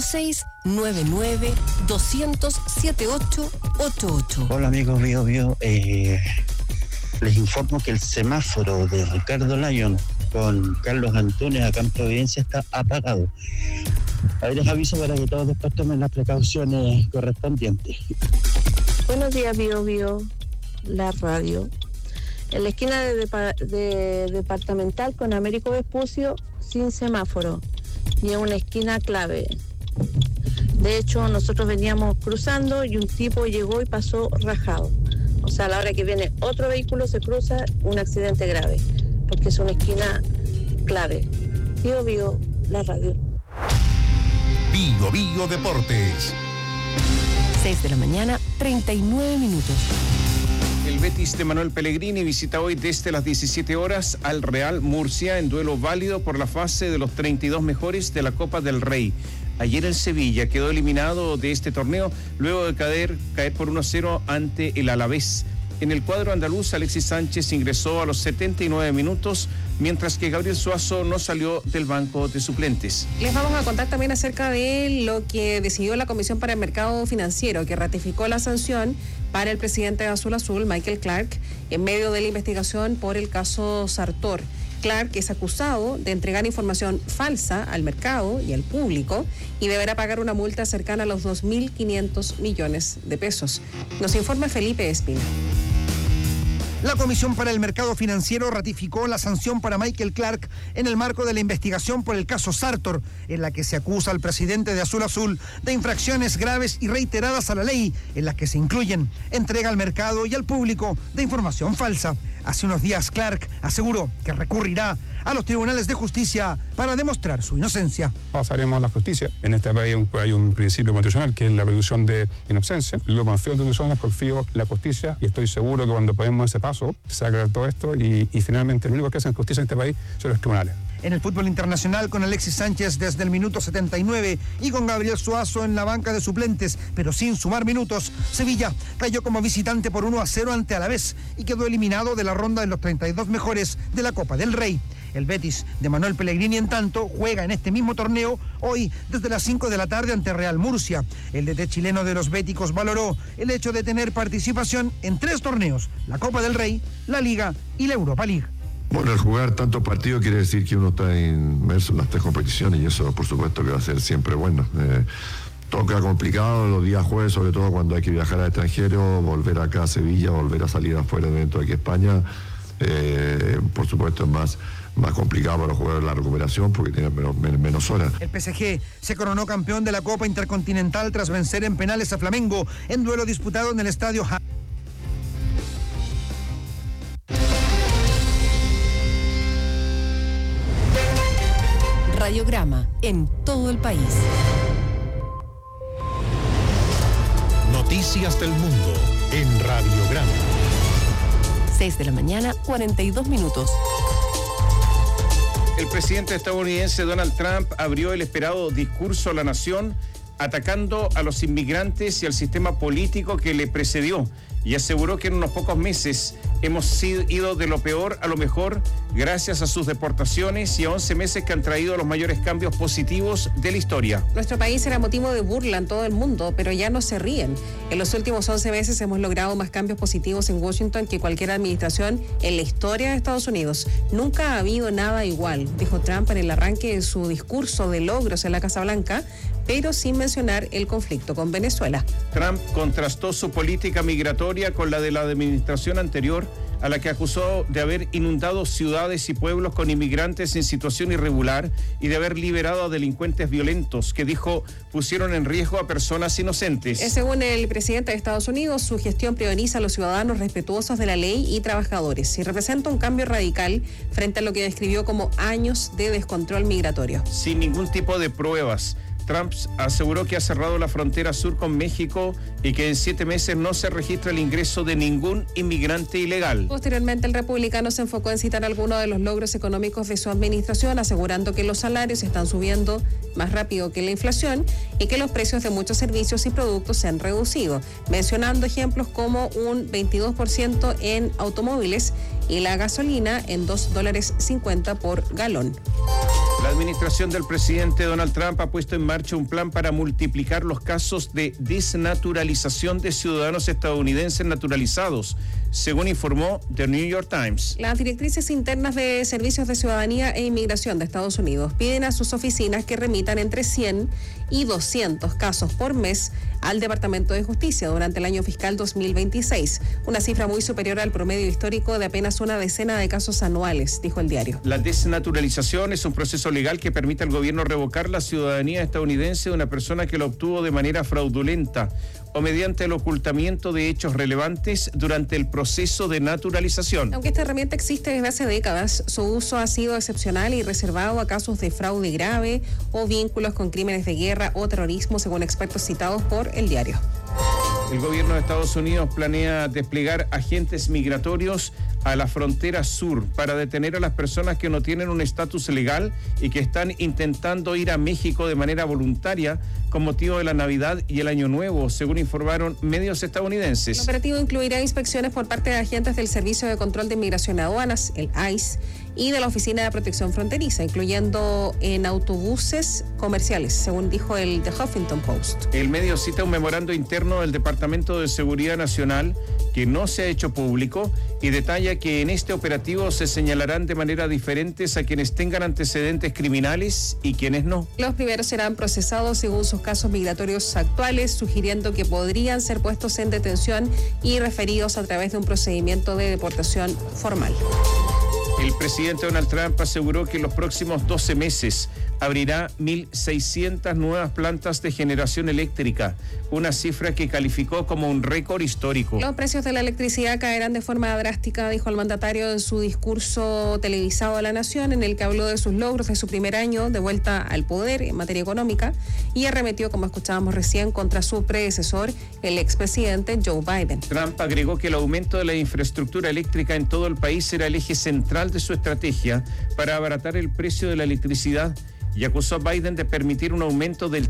5699-200-7888.
Hola amigos Bio Bio, les informo que el semáforo de Ricardo Lyon con Carlos Antunes acá en Providencia está apagado. Ahí les aviso para que todos después tomen las precauciones correspondientes.
Buenos días Bio Bio, la radio. En la esquina de Departamental con Américo Vespucio sin semáforo. Y en una esquina clave. De hecho, nosotros veníamos cruzando y un tipo llegó y pasó rajado. O sea, a la hora que viene otro vehículo se cruza, un accidente grave, porque es una esquina clave. Bio Bio, la radio.
Bio Bio Deportes.
6 de la mañana, 39 minutos.
El Betis de Manuel Pellegrini visita hoy desde las 17 horas al Real Murcia en duelo válido por la fase de los 32 mejores de la Copa del Rey. Ayer el Sevilla quedó eliminado de este torneo luego de caer por 1-0 ante el Alavés. En el cuadro andaluz, Alexis Sánchez ingresó a los 79 minutos, mientras que Gabriel Suazo no salió del banco de suplentes.
Les vamos a contar también acerca de lo que decidió la Comisión para el Mercado Financiero, que ratificó la sanción para el presidente de Azul Azul, Michael Clark, en medio de la investigación por el caso Sartor. Clark es acusado de entregar información falsa al mercado y al público y deberá pagar una multa cercana a los 2.500 millones de pesos. Nos informa Felipe Espina.
La Comisión para el Mercado Financiero ratificó la sanción para Michael Clark en el marco de la investigación por el caso Sartor, en la que se acusa al presidente de Azul Azul de infracciones graves y reiteradas a la ley, en las que se incluyen entrega al mercado y al público de información falsa. Hace unos días Clark aseguró que recurrirá a los tribunales de justicia para demostrar su inocencia.
Pasaremos a la justicia. En este país hay un principio constitucional que es la presunción de inocencia. Yo confío en las instituciones, confío en la justicia y estoy seguro que cuando podemos ese paso se va a aclarar todo esto y finalmente lo único que hacen justicia en este país son los tribunales.
En el fútbol internacional, con Alexis Sánchez desde el minuto 79 y con Gabriel Suazo en la banca de suplentes, pero sin sumar minutos, Sevilla cayó como visitante por 1-0 ante Alavés y quedó eliminado de la ronda de los 32 mejores de la Copa del Rey. El Betis de Manuel Pellegrini, en tanto, juega en este mismo torneo hoy desde las 5 de la tarde ante Real Murcia. El DT chileno de los béticos valoró el hecho de tener participación en 3 torneos: la Copa del Rey, la Liga y la Europa League.
Bueno, el jugar tantos partidos quiere decir que uno está inmerso en las 3 competiciones y eso por supuesto que va a ser siempre bueno. Todo queda complicado los días jueves, sobre todo cuando hay que viajar al extranjero, volver acá a Sevilla, volver a salir afuera dentro de aquí España. Por supuesto es más complicado para los jugadores la recuperación porque tienen menos horas.
El PSG se coronó campeón de la Copa Intercontinental tras vencer en penales a Flamengo en duelo disputado en el estadio
Radiograma en todo el país.
Noticias del mundo en Radiograma.
6 de la mañana, 42 minutos.
El presidente estadounidense Donald Trump abrió el esperado discurso a la nación atacando a los inmigrantes y al sistema político que le precedió y aseguró que en unos pocos meses hemos ido de lo peor a lo mejor gracias a sus deportaciones y a 11 meses que han traído los mayores cambios positivos de la historia.
Nuestro país era motivo de burla en todo el mundo, pero ya no se ríen. En los últimos 11 meses hemos logrado más cambios positivos en Washington que cualquier administración en la historia de Estados Unidos. Nunca ha habido nada igual, dijo Trump en el arranque de su discurso de logros en la Casa Blanca, pero sin mencionar el conflicto con Venezuela.
Trump contrastó su política migratoria con la de la administración anterior, a la que acusó de haber inundado ciudades y pueblos con inmigrantes en situación irregular y de haber liberado a delincuentes violentos que, dijo, pusieron en riesgo a personas inocentes.
Según el presidente de Estados Unidos, su gestión prioriza a los ciudadanos respetuosos de la ley y trabajadores y representa un cambio radical frente a lo que describió como años de descontrol migratorio.
Sin ningún tipo de pruebas, Trump aseguró que ha cerrado la frontera sur con México y que en 7 meses no se registra el ingreso de ningún inmigrante ilegal.
Posteriormente, el republicano se enfocó en citar algunos de los logros económicos de su administración, asegurando que los salarios están subiendo más rápido que la inflación y que los precios de muchos servicios y productos se han reducido, mencionando ejemplos como un 22% en automóviles y la gasolina en $2.50 por galón.
La administración del presidente Donald Trump ha puesto en marcha un plan para multiplicar los casos de desnaturalización de ciudadanos estadounidenses naturalizados, según informó The New York Times.
Las directrices internas de Servicios de Ciudadanía e Inmigración de Estados Unidos piden a sus oficinas que remitan entre 100 y 200 casos por mes al Departamento de Justicia durante el año fiscal 2026, una cifra muy superior al promedio histórico de apenas una decena de casos anuales, dijo el diario.
La desnaturalización es un proceso legal que permite al gobierno revocar la ciudadanía estadounidense de una persona que la obtuvo de manera fraudulenta o mediante el ocultamiento de hechos relevantes durante el proceso de naturalización.
Aunque esta herramienta existe desde hace décadas, su uso ha sido excepcional y reservado a casos de fraude grave o vínculos con crímenes de guerra o terrorismo, según expertos citados por El Diario.
El gobierno de Estados Unidos planea desplegar agentes migratorios a la frontera sur para detener a las personas que no tienen un estatus legal y que están intentando ir a México de manera voluntaria con motivo de la Navidad y el Año Nuevo, según informaron medios estadounidenses.
El operativo incluirá inspecciones por parte de agentes del Servicio de Control de Inmigración y Aduanas, el ICE, y de la Oficina de Protección Fronteriza, incluyendo en autobuses comerciales, según dijo el The Huffington Post.
El medio cita un memorando interno del Departamento de Seguridad Nacional que no se ha hecho público y detalla que en este operativo se señalarán de manera diferente a quienes tengan antecedentes criminales y quienes no.
Los primeros serán procesados según sus casos migratorios actuales, sugiriendo que podrían ser puestos en detención y referidos a través de un procedimiento de deportación formal.
El presidente Donald Trump aseguró que en los próximos 12 meses abrirá 1.600 nuevas plantas de generación eléctrica, una cifra que calificó como un récord histórico.
Los precios de la electricidad caerán de forma drástica, dijo el mandatario en su discurso televisado a la nación, en el que habló de sus logros de su primer año de vuelta al poder en materia económica y arremetió, como escuchábamos recién, contra su predecesor, el expresidente Joe Biden.
Trump agregó que el aumento de la infraestructura eléctrica en todo el país será el eje central de su estrategia para abaratar el precio de la electricidad y acusó a Biden de permitir un aumento del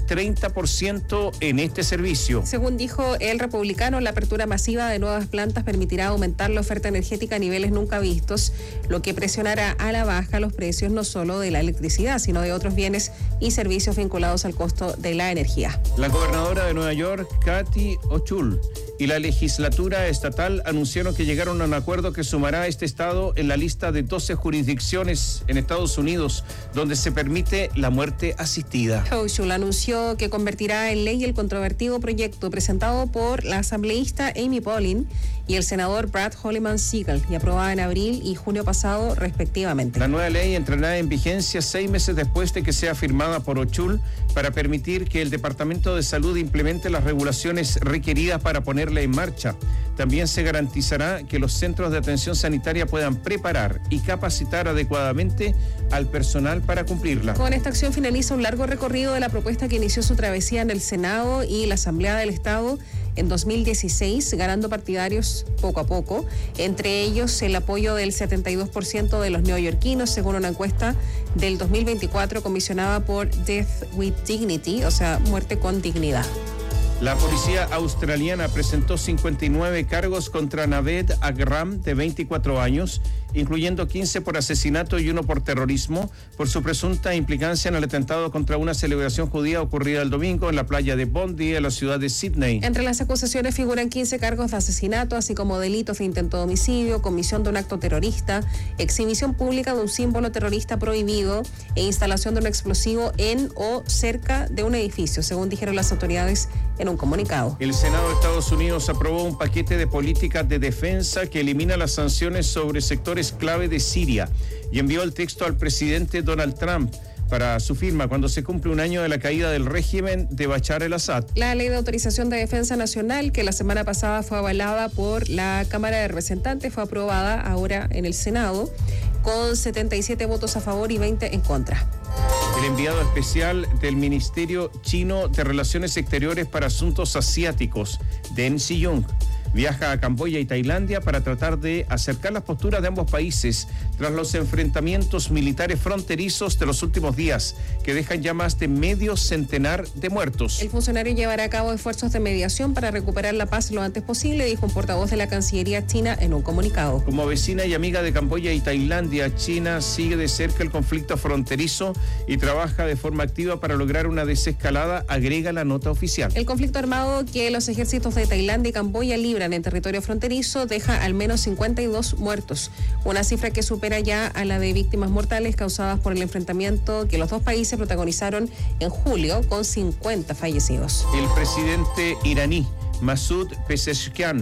30% en este servicio.
Según dijo el republicano, la apertura masiva de nuevas plantas permitirá aumentar la oferta energética a niveles nunca vistos, lo que presionará a la baja los precios no solo de la electricidad, sino de otros bienes y servicios vinculados al costo de la energía.
La gobernadora de Nueva York, Kathy Hochul, y la legislatura estatal anunciaron que llegaron a un acuerdo que sumará a este estado en la lista de 12 jurisdicciones en Estados Unidos donde se permite la muerte asistida.
Hochul anunció que convertirá en ley el controvertido proyecto presentado por la asambleísta Amy Pollin y el senador Brad Holliman Siegel y aprobada en abril y junio pasado respectivamente.
La nueva ley entrará en vigencia 6 meses después de que sea firmada por Hochul para permitir que el Departamento de Salud implemente las regulaciones requeridas para ponerla en marcha. También se garantizará que los centros de atención sanitaria puedan preparar y capacitar adecuadamente al personal para cumplirla.
Con esta acción finaliza un largo recorrido de la propuesta que inició su travesía en el Senado y la Asamblea del Estado en 2016, ganando partidarios poco a poco, entre ellos el apoyo del 72% de los neoyorquinos, según una encuesta del 2024 comisionada por Death with Dignity, o sea, muerte con dignidad.
La policía australiana presentó 59 cargos contra Naved Agram, de 24 años, incluyendo 15 por asesinato y 1 por terrorismo, por su presunta implicancia en el atentado contra una celebración judía ocurrida el domingo en la playa de Bondi, en la ciudad de Sydney.
Entre las acusaciones figuran 15 cargos de asesinato, así como delitos de intento de homicidio, comisión de un acto terrorista, exhibición pública de un símbolo terrorista prohibido e instalación de un explosivo en o cerca de un edificio, según dijeron las autoridades en un comunicado.
El Senado de Estados Unidos aprobó un paquete de políticas de defensa que elimina las sanciones sobre sectores clave de Siria y envió el texto al presidente Donald Trump para su firma cuando se cumple un año de la caída del régimen de Bashar el-Assad.
La Ley de Autorización de Defensa Nacional, que la semana pasada fue avalada por la Cámara de Representantes, fue aprobada ahora en el Senado con 77 votos a favor y 20 en contra.
El enviado especial del Ministerio Chino de Relaciones Exteriores para Asuntos Asiáticos, Deng Xiyong, viaja a Camboya y Tailandia para tratar de acercar las posturas de ambos países tras los enfrentamientos militares fronterizos de los últimos días, que dejan ya más de medio centenar de muertos.
El funcionario llevará a cabo esfuerzos de mediación para recuperar la paz lo antes posible, dijo un portavoz de la Cancillería china en un comunicado.
Como vecina y amiga de Camboya y Tailandia, China sigue de cerca el conflicto fronterizo y trabaja de forma activa para lograr una desescalada, agrega la nota oficial.
El conflicto armado que los ejércitos de Tailandia y Camboya libran en territorio fronterizo deja al menos 52 muertos, una cifra que supera ya a la de víctimas mortales causadas por el enfrentamiento que los dos países protagonizaron en julio, con 50 fallecidos.
El presidente iraní Masoud Pezeshkian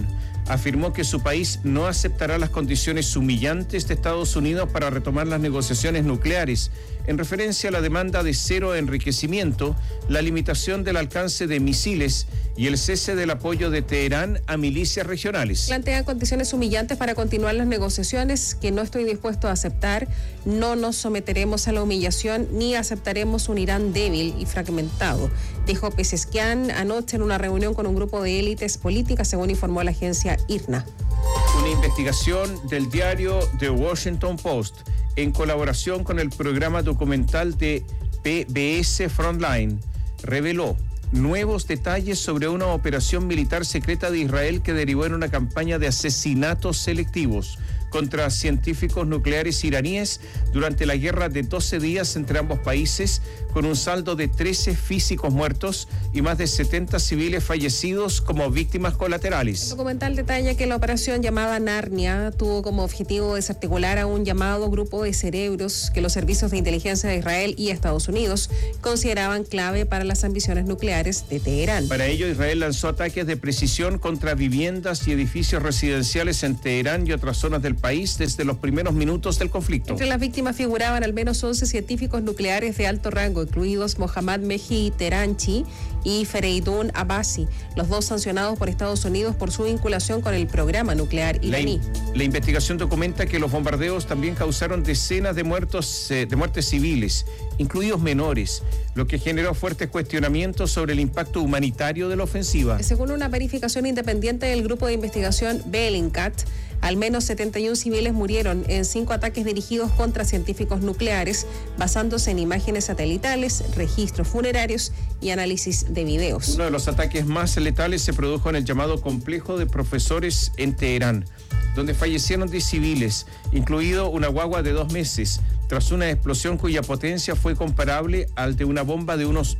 afirmó que su país no aceptará las condiciones humillantes de Estados Unidos para retomar las negociaciones nucleares, en referencia a la demanda de cero enriquecimiento, la limitación del alcance de misiles y el cese del apoyo de Teherán a milicias regionales.
Plantean condiciones humillantes para continuar las negociaciones que no estoy dispuesto a aceptar. No nos someteremos a la humillación ni aceptaremos un Irán débil y fragmentado, dijo Pezeshkian anoche en una reunión con un grupo de élites políticas, según informó la agencia IRNA.
Una investigación del diario The Washington Post, en colaboración con el programa documental de PBS Frontline, reveló nuevos detalles sobre una operación militar secreta de Israel que derivó en una campaña de asesinatos selectivos contra científicos nucleares iraníes durante la guerra de 12 días entre ambos países, con un saldo de 13 físicos muertos y más de 70 civiles fallecidos como víctimas colaterales.
El documental detalla que la operación llamada Narnia tuvo como objetivo desarticular a un llamado grupo de cerebros que los servicios de inteligencia de Israel y Estados Unidos consideraban clave para las ambiciones nucleares de Teherán.
Para ello, Israel lanzó ataques de precisión contra viviendas y edificios residenciales en Teherán y otras zonas del país desde los primeros minutos del conflicto.
Entre las víctimas figuraban al menos 11 científicos nucleares de alto rango, incluidos Mohammad Mehi Teranchi y Fereidun Abbasi, los dos sancionados por Estados Unidos por su vinculación con el programa nuclear iraní.
La investigación documenta que los bombardeos también causaron decenas de muertes civiles, incluidos menores, lo que generó fuertes cuestionamientos sobre el impacto humanitario de la ofensiva.
Según una verificación independiente del grupo de investigación Bellingcat, al menos 71 civiles murieron en 5 ataques dirigidos contra científicos nucleares, basándose en imágenes satelitales, registros funerarios y análisis de videos.
Uno de los ataques más letales se produjo en el llamado complejo de profesores en Teherán, donde fallecieron 10 civiles, incluido una guagua de 2 meses, tras una explosión cuya potencia fue comparable al de una bomba de unos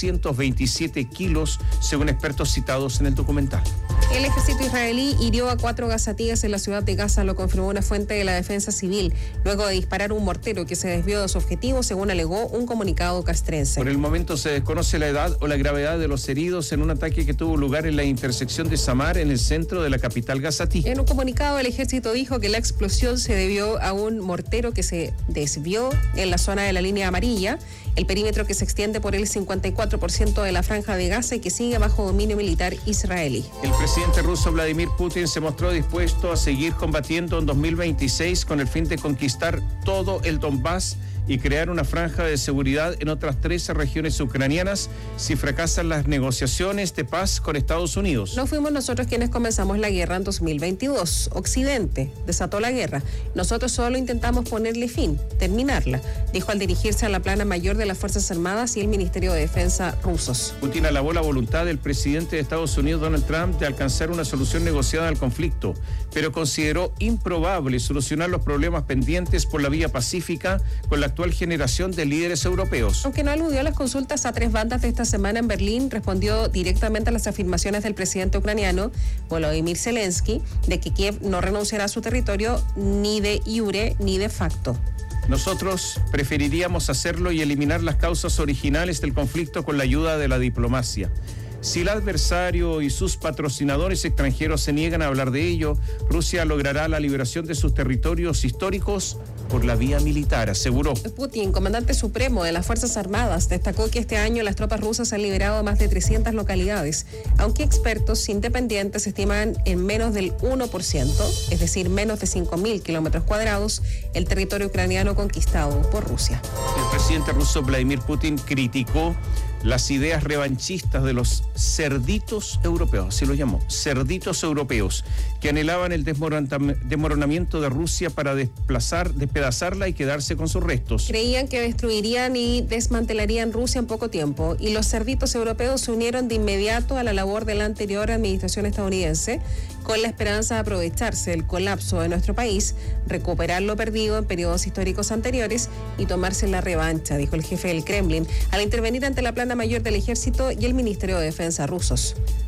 227 kilos, según expertos citados en el documental.
El ejército israelí hirió a 4 gazatíes en la ciudad de Gaza, lo confirmó una fuente de la defensa civil, luego de disparar un mortero que se desvió de su objetivo, según alegó un comunicado castrense.
Por el momento se desconoce la edad o la gravedad de los heridos en un ataque que tuvo lugar en la intersección de Samar, en el centro de la capital gazatí.
En un comunicado, el ejército dijo que la explosión se debió a un mortero que se desvió en la zona de la línea amarilla, el perímetro que se extiende por el 54% de la franja de Gaza y que sigue bajo dominio militar israelí.
El presidente ruso Vladimir Putin se mostró dispuesto a seguir combatiendo en 2026 con el fin de conquistar todo el Donbass y crear una franja de seguridad en otras 13 regiones ucranianas si fracasan las negociaciones de paz con Estados Unidos.
No fuimos nosotros quienes comenzamos la guerra en 2022. Occidente desató la guerra. Nosotros solo intentamos ponerle fin, terminarla, dijo al dirigirse a la plana mayor de las Fuerzas Armadas y el Ministerio de Defensa rusos.
Putin alabó la voluntad del presidente de Estados Unidos, Donald Trump, de alcanzar una solución negociada al conflicto, pero consideró improbable solucionar los problemas pendientes por la vía pacífica con la actual generación de líderes europeos.
Aunque no aludió a las consultas a 3 bandas de esta semana en Berlín, respondió directamente a las afirmaciones del presidente ucraniano Volodymyr Zelensky de que Kiev no renunciará a su territorio ni de iure ni de facto.
Nosotros preferiríamos hacerlo y eliminar las causas originales del conflicto con la ayuda de la diplomacia. Si el adversario y sus patrocinadores extranjeros se niegan a hablar de ello, Rusia logrará la liberación de sus territorios históricos por la vía militar, aseguró.
Putin, comandante supremo de las Fuerzas Armadas, destacó que este año las tropas rusas han liberado más de 300 localidades, aunque expertos independientes estiman en menos del 1%, es decir, menos de 5.000 kilómetros cuadrados, el territorio ucraniano conquistado por Rusia.
El presidente ruso Vladimir Putin criticó las ideas revanchistas de los cerditos europeos, así lo llamó, cerditos europeos, que anhelaban el desmoronamiento de Rusia para despedazarla y quedarse con sus restos.
Creían que destruirían y desmantelarían Rusia en poco tiempo, y los cerditos europeos se unieron de inmediato a la labor de la anterior administración estadounidense, con la esperanza de aprovecharse del colapso de nuestro país, recuperar lo perdido en periodos históricos anteriores y tomarse la revancha, dijo el jefe del Kremlin, al intervenir ante la plana mayor del ejército y el Ministerio de Defensa rusos.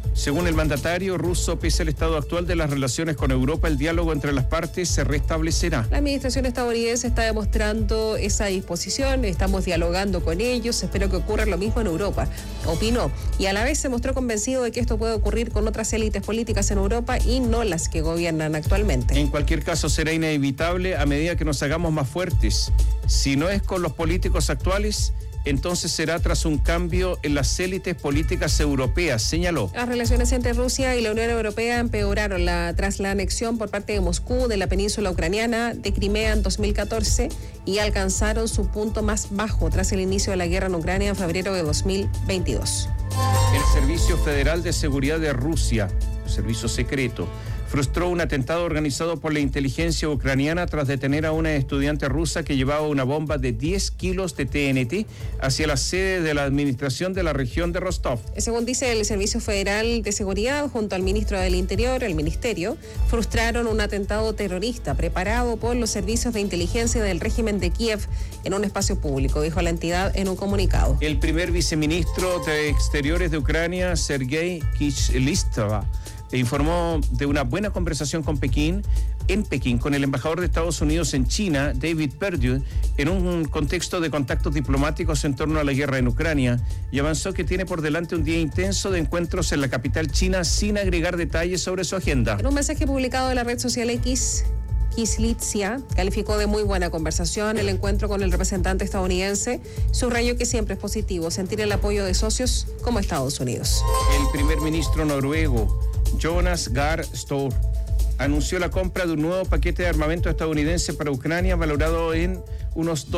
Según el mandatario ruso, pese al estado actual de las relaciones con Europa, el diálogo entre las partes se restablecerá.
La administración estadounidense está demostrando esa disposición, estamos dialogando con ellos, espero que ocurra lo mismo en Europa, opinó, y a la vez se mostró convencido de que esto puede ocurrir con otras élites políticas en Europa y no las que gobiernan actualmente.
En cualquier caso, será inevitable a medida que nos hagamos más fuertes. Si no es con los políticos actuales, entonces será tras un cambio en las élites políticas europeas, señaló.
Las relaciones entre Rusia y la Unión Europea empeoraron tras la anexión por parte de Moscú de la península ucraniana de Crimea en 2014 y alcanzaron su punto más bajo tras el inicio de la guerra en Ucrania en febrero de 2022.
El Servicio Federal de Seguridad de Rusia, servicio secreto, frustró un atentado organizado por la inteligencia ucraniana tras detener a una estudiante rusa que llevaba una bomba de 10 kilos de TNT hacia la sede de la administración de la región de Rostov.
Según dice el Servicio Federal de Seguridad, junto al ministro del Interior, el ministerio, frustraron un atentado terrorista preparado por los servicios de inteligencia del régimen de Kiev en un espacio público, dijo la entidad en un comunicado.
El primer viceministro de Exteriores de Ucrania, Sergei Kishlytseva, informó de una buena conversación con Pekín con el embajador de Estados Unidos en China, David Perdue, en un contexto de contactos diplomáticos en torno a la guerra en Ucrania, y avanzó que tiene por delante un día intenso de encuentros en la capital china sin agregar detalles sobre su agenda.
En un mensaje publicado en la red social X, Kishlytseva calificó de muy buena conversación el encuentro con el representante estadounidense, subrayó que siempre es positivo sentir el apoyo de socios como Estados Unidos.
El primer ministro noruego, Jonas Gahr Støre, anunció la compra de un nuevo paquete de armamento estadounidense para Ucrania valorado en unos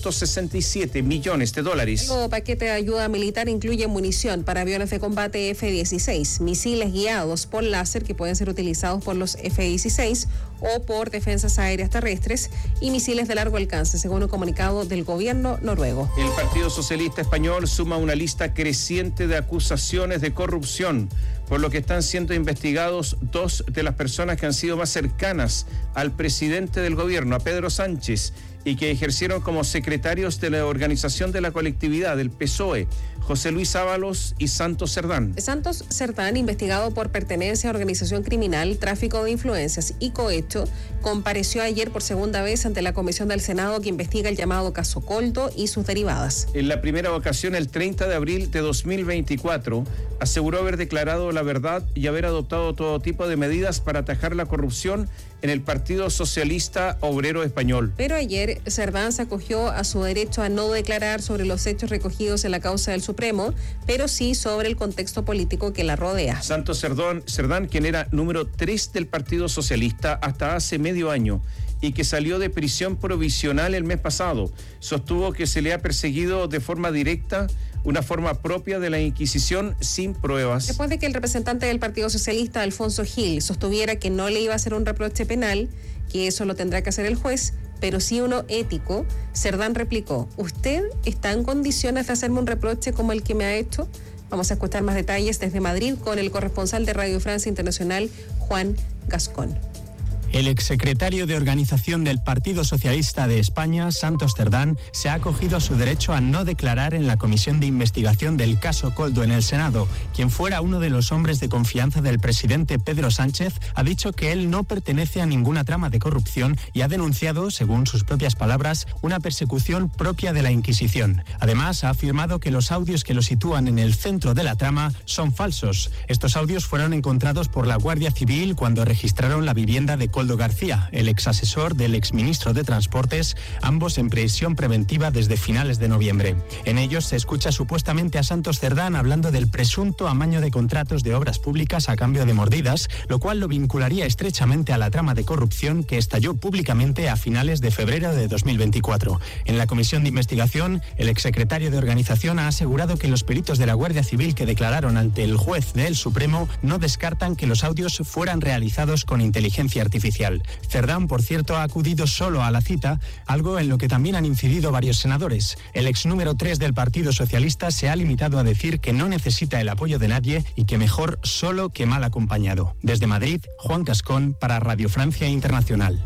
$267 millones. El
nuevo paquete de ayuda militar incluye munición para aviones de combate F-16, misiles guiados por láser que pueden ser utilizados por los F-16 o por defensas aéreas terrestres y misiles de largo alcance, según un comunicado del gobierno noruego.
El Partido Socialista Español suma una lista creciente de acusaciones de corrupción, por lo que están siendo investigados dos de las personas que han sido más cercanas al presidente del gobierno, a Pedro Sánchez, y que ejercieron como secretarios de la organización de la colectividad del PSOE, José Luis Ábalos y Santos Cerdán.
Santos Cerdán, investigado por pertenencia a organización criminal, tráfico de influencias y cohecho, compareció ayer por segunda vez ante la Comisión del Senado que investiga el llamado caso Coldo y sus derivadas.
En la primera ocasión, el 30 de abril de 2024, aseguró haber declarado la verdad y haber adoptado todo tipo de medidas para atajar la corrupción en el Partido Socialista Obrero Español.
Pero ayer Cerdán se acogió a su derecho a no declarar sobre los hechos recogidos en la causa del Supremo, pero sí sobre el contexto político que la rodea.
Santos Cerdán, quien era número 3 del Partido Socialista hasta hace medio año y que salió de prisión provisional el mes pasado, sostuvo que se le ha perseguido de forma directa, una forma propia de la Inquisición sin pruebas.
Después de que el representante del Partido Socialista, Alfonso Gil, sostuviera que no le iba a hacer un reproche penal, que eso lo tendrá que hacer el juez, pero sí uno ético, Cerdán replicó: ¿usted está en condiciones de hacerme un reproche como el que me ha hecho? Vamos a escuchar más detalles desde Madrid con el corresponsal de Radio Francia Internacional, Juan Gascón.
El exsecretario de Organización del Partido Socialista de España, Santos Cerdán, se ha acogido a su derecho a no declarar en la comisión de investigación del caso Coldo en el Senado. Quien fuera uno de los hombres de confianza del presidente Pedro Sánchez ha dicho que él no pertenece a ninguna trama de corrupción y ha denunciado, según sus propias palabras, una persecución propia de la Inquisición. Además, ha afirmado que los audios que lo sitúan en el centro de la trama son falsos. Estos audios fueron encontrados por la Guardia Civil cuando registraron la vivienda de Coldo García, el exasesor del exministro de Transportes, ambos en prisión preventiva desde finales de noviembre. En ellos se escucha supuestamente a Santos Cerdán hablando del presunto amaño de contratos de obras públicas a cambio de mordidas, lo cual lo vincularía estrechamente a la trama de corrupción que estalló públicamente a finales de febrero de 2024. En la comisión de investigación, el exsecretario de Organización ha asegurado que los peritos de la Guardia Civil que declararon ante el juez del Supremo no descartan que los audios fueran realizados con inteligencia artificial. Cerdán, por cierto, ha acudido solo a la cita, algo en lo que también han incidido varios senadores. El ex número 3 del Partido Socialista se ha limitado a decir que no necesita el apoyo de nadie y que mejor solo que mal acompañado. Desde Madrid, Juan Cascón para Radio Francia Internacional.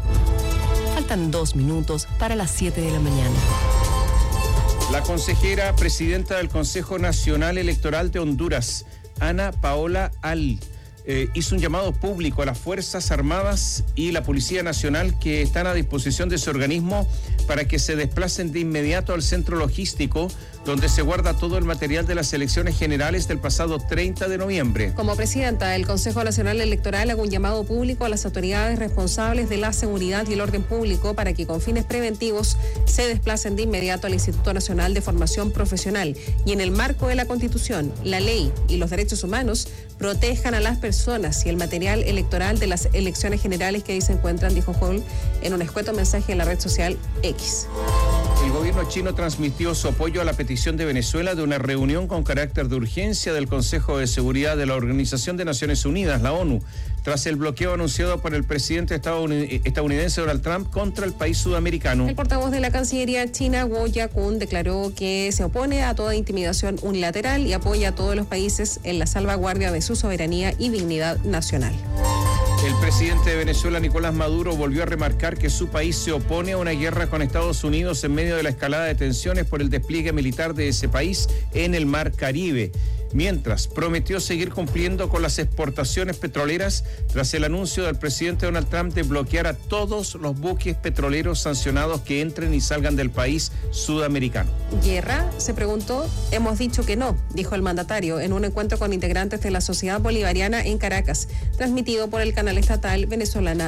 Faltan 2 minutos para las 7 de la mañana.
La consejera presidenta del Consejo Nacional Electoral de Honduras, Ana Paola hizo un llamado público a las Fuerzas Armadas y la Policía Nacional que están a disposición de ese organismo para que se desplacen de inmediato al centro logístico donde se guarda todo el material de las elecciones generales del pasado 30 de noviembre.
Como presidenta del Consejo Nacional Electoral, hago un llamado público a las autoridades responsables de la seguridad y el orden público para que con fines preventivos se desplacen de inmediato al Instituto Nacional de Formación Profesional y en el marco de la Constitución, la ley y los derechos humanos protejan a las personas y el material electoral de las elecciones generales que ahí se encuentran, dijo Hall en un escueto mensaje en la red social X.
El gobierno chino transmitió su apoyo a la petición de Venezuela de una reunión con carácter de urgencia del Consejo de Seguridad de la Organización de Naciones Unidas, la ONU, tras el bloqueo anunciado por el presidente estadounidense Donald Trump contra el país sudamericano.
El portavoz de la Cancillería china, Guo Yakun, declaró que se opone a toda intimidación unilateral y apoya a todos los países en la salvaguardia de su soberanía y dignidad nacional.
El presidente de Venezuela, Nicolás Maduro, volvió a remarcar que su país se opone a una guerra con Estados Unidos en medio de la escalada de tensiones por el despliegue militar de ese país en el Mar Caribe, mientras prometió seguir cumpliendo con las exportaciones petroleras tras el anuncio del presidente Donald Trump de bloquear a todos los buques petroleros sancionados que entren y salgan del país sudamericano.
¿Guerra? Se preguntó. Hemos dicho que no, dijo el mandatario en un encuentro con integrantes de la Sociedad Bolivariana en Caracas, transmitido por el canal estatal venezolana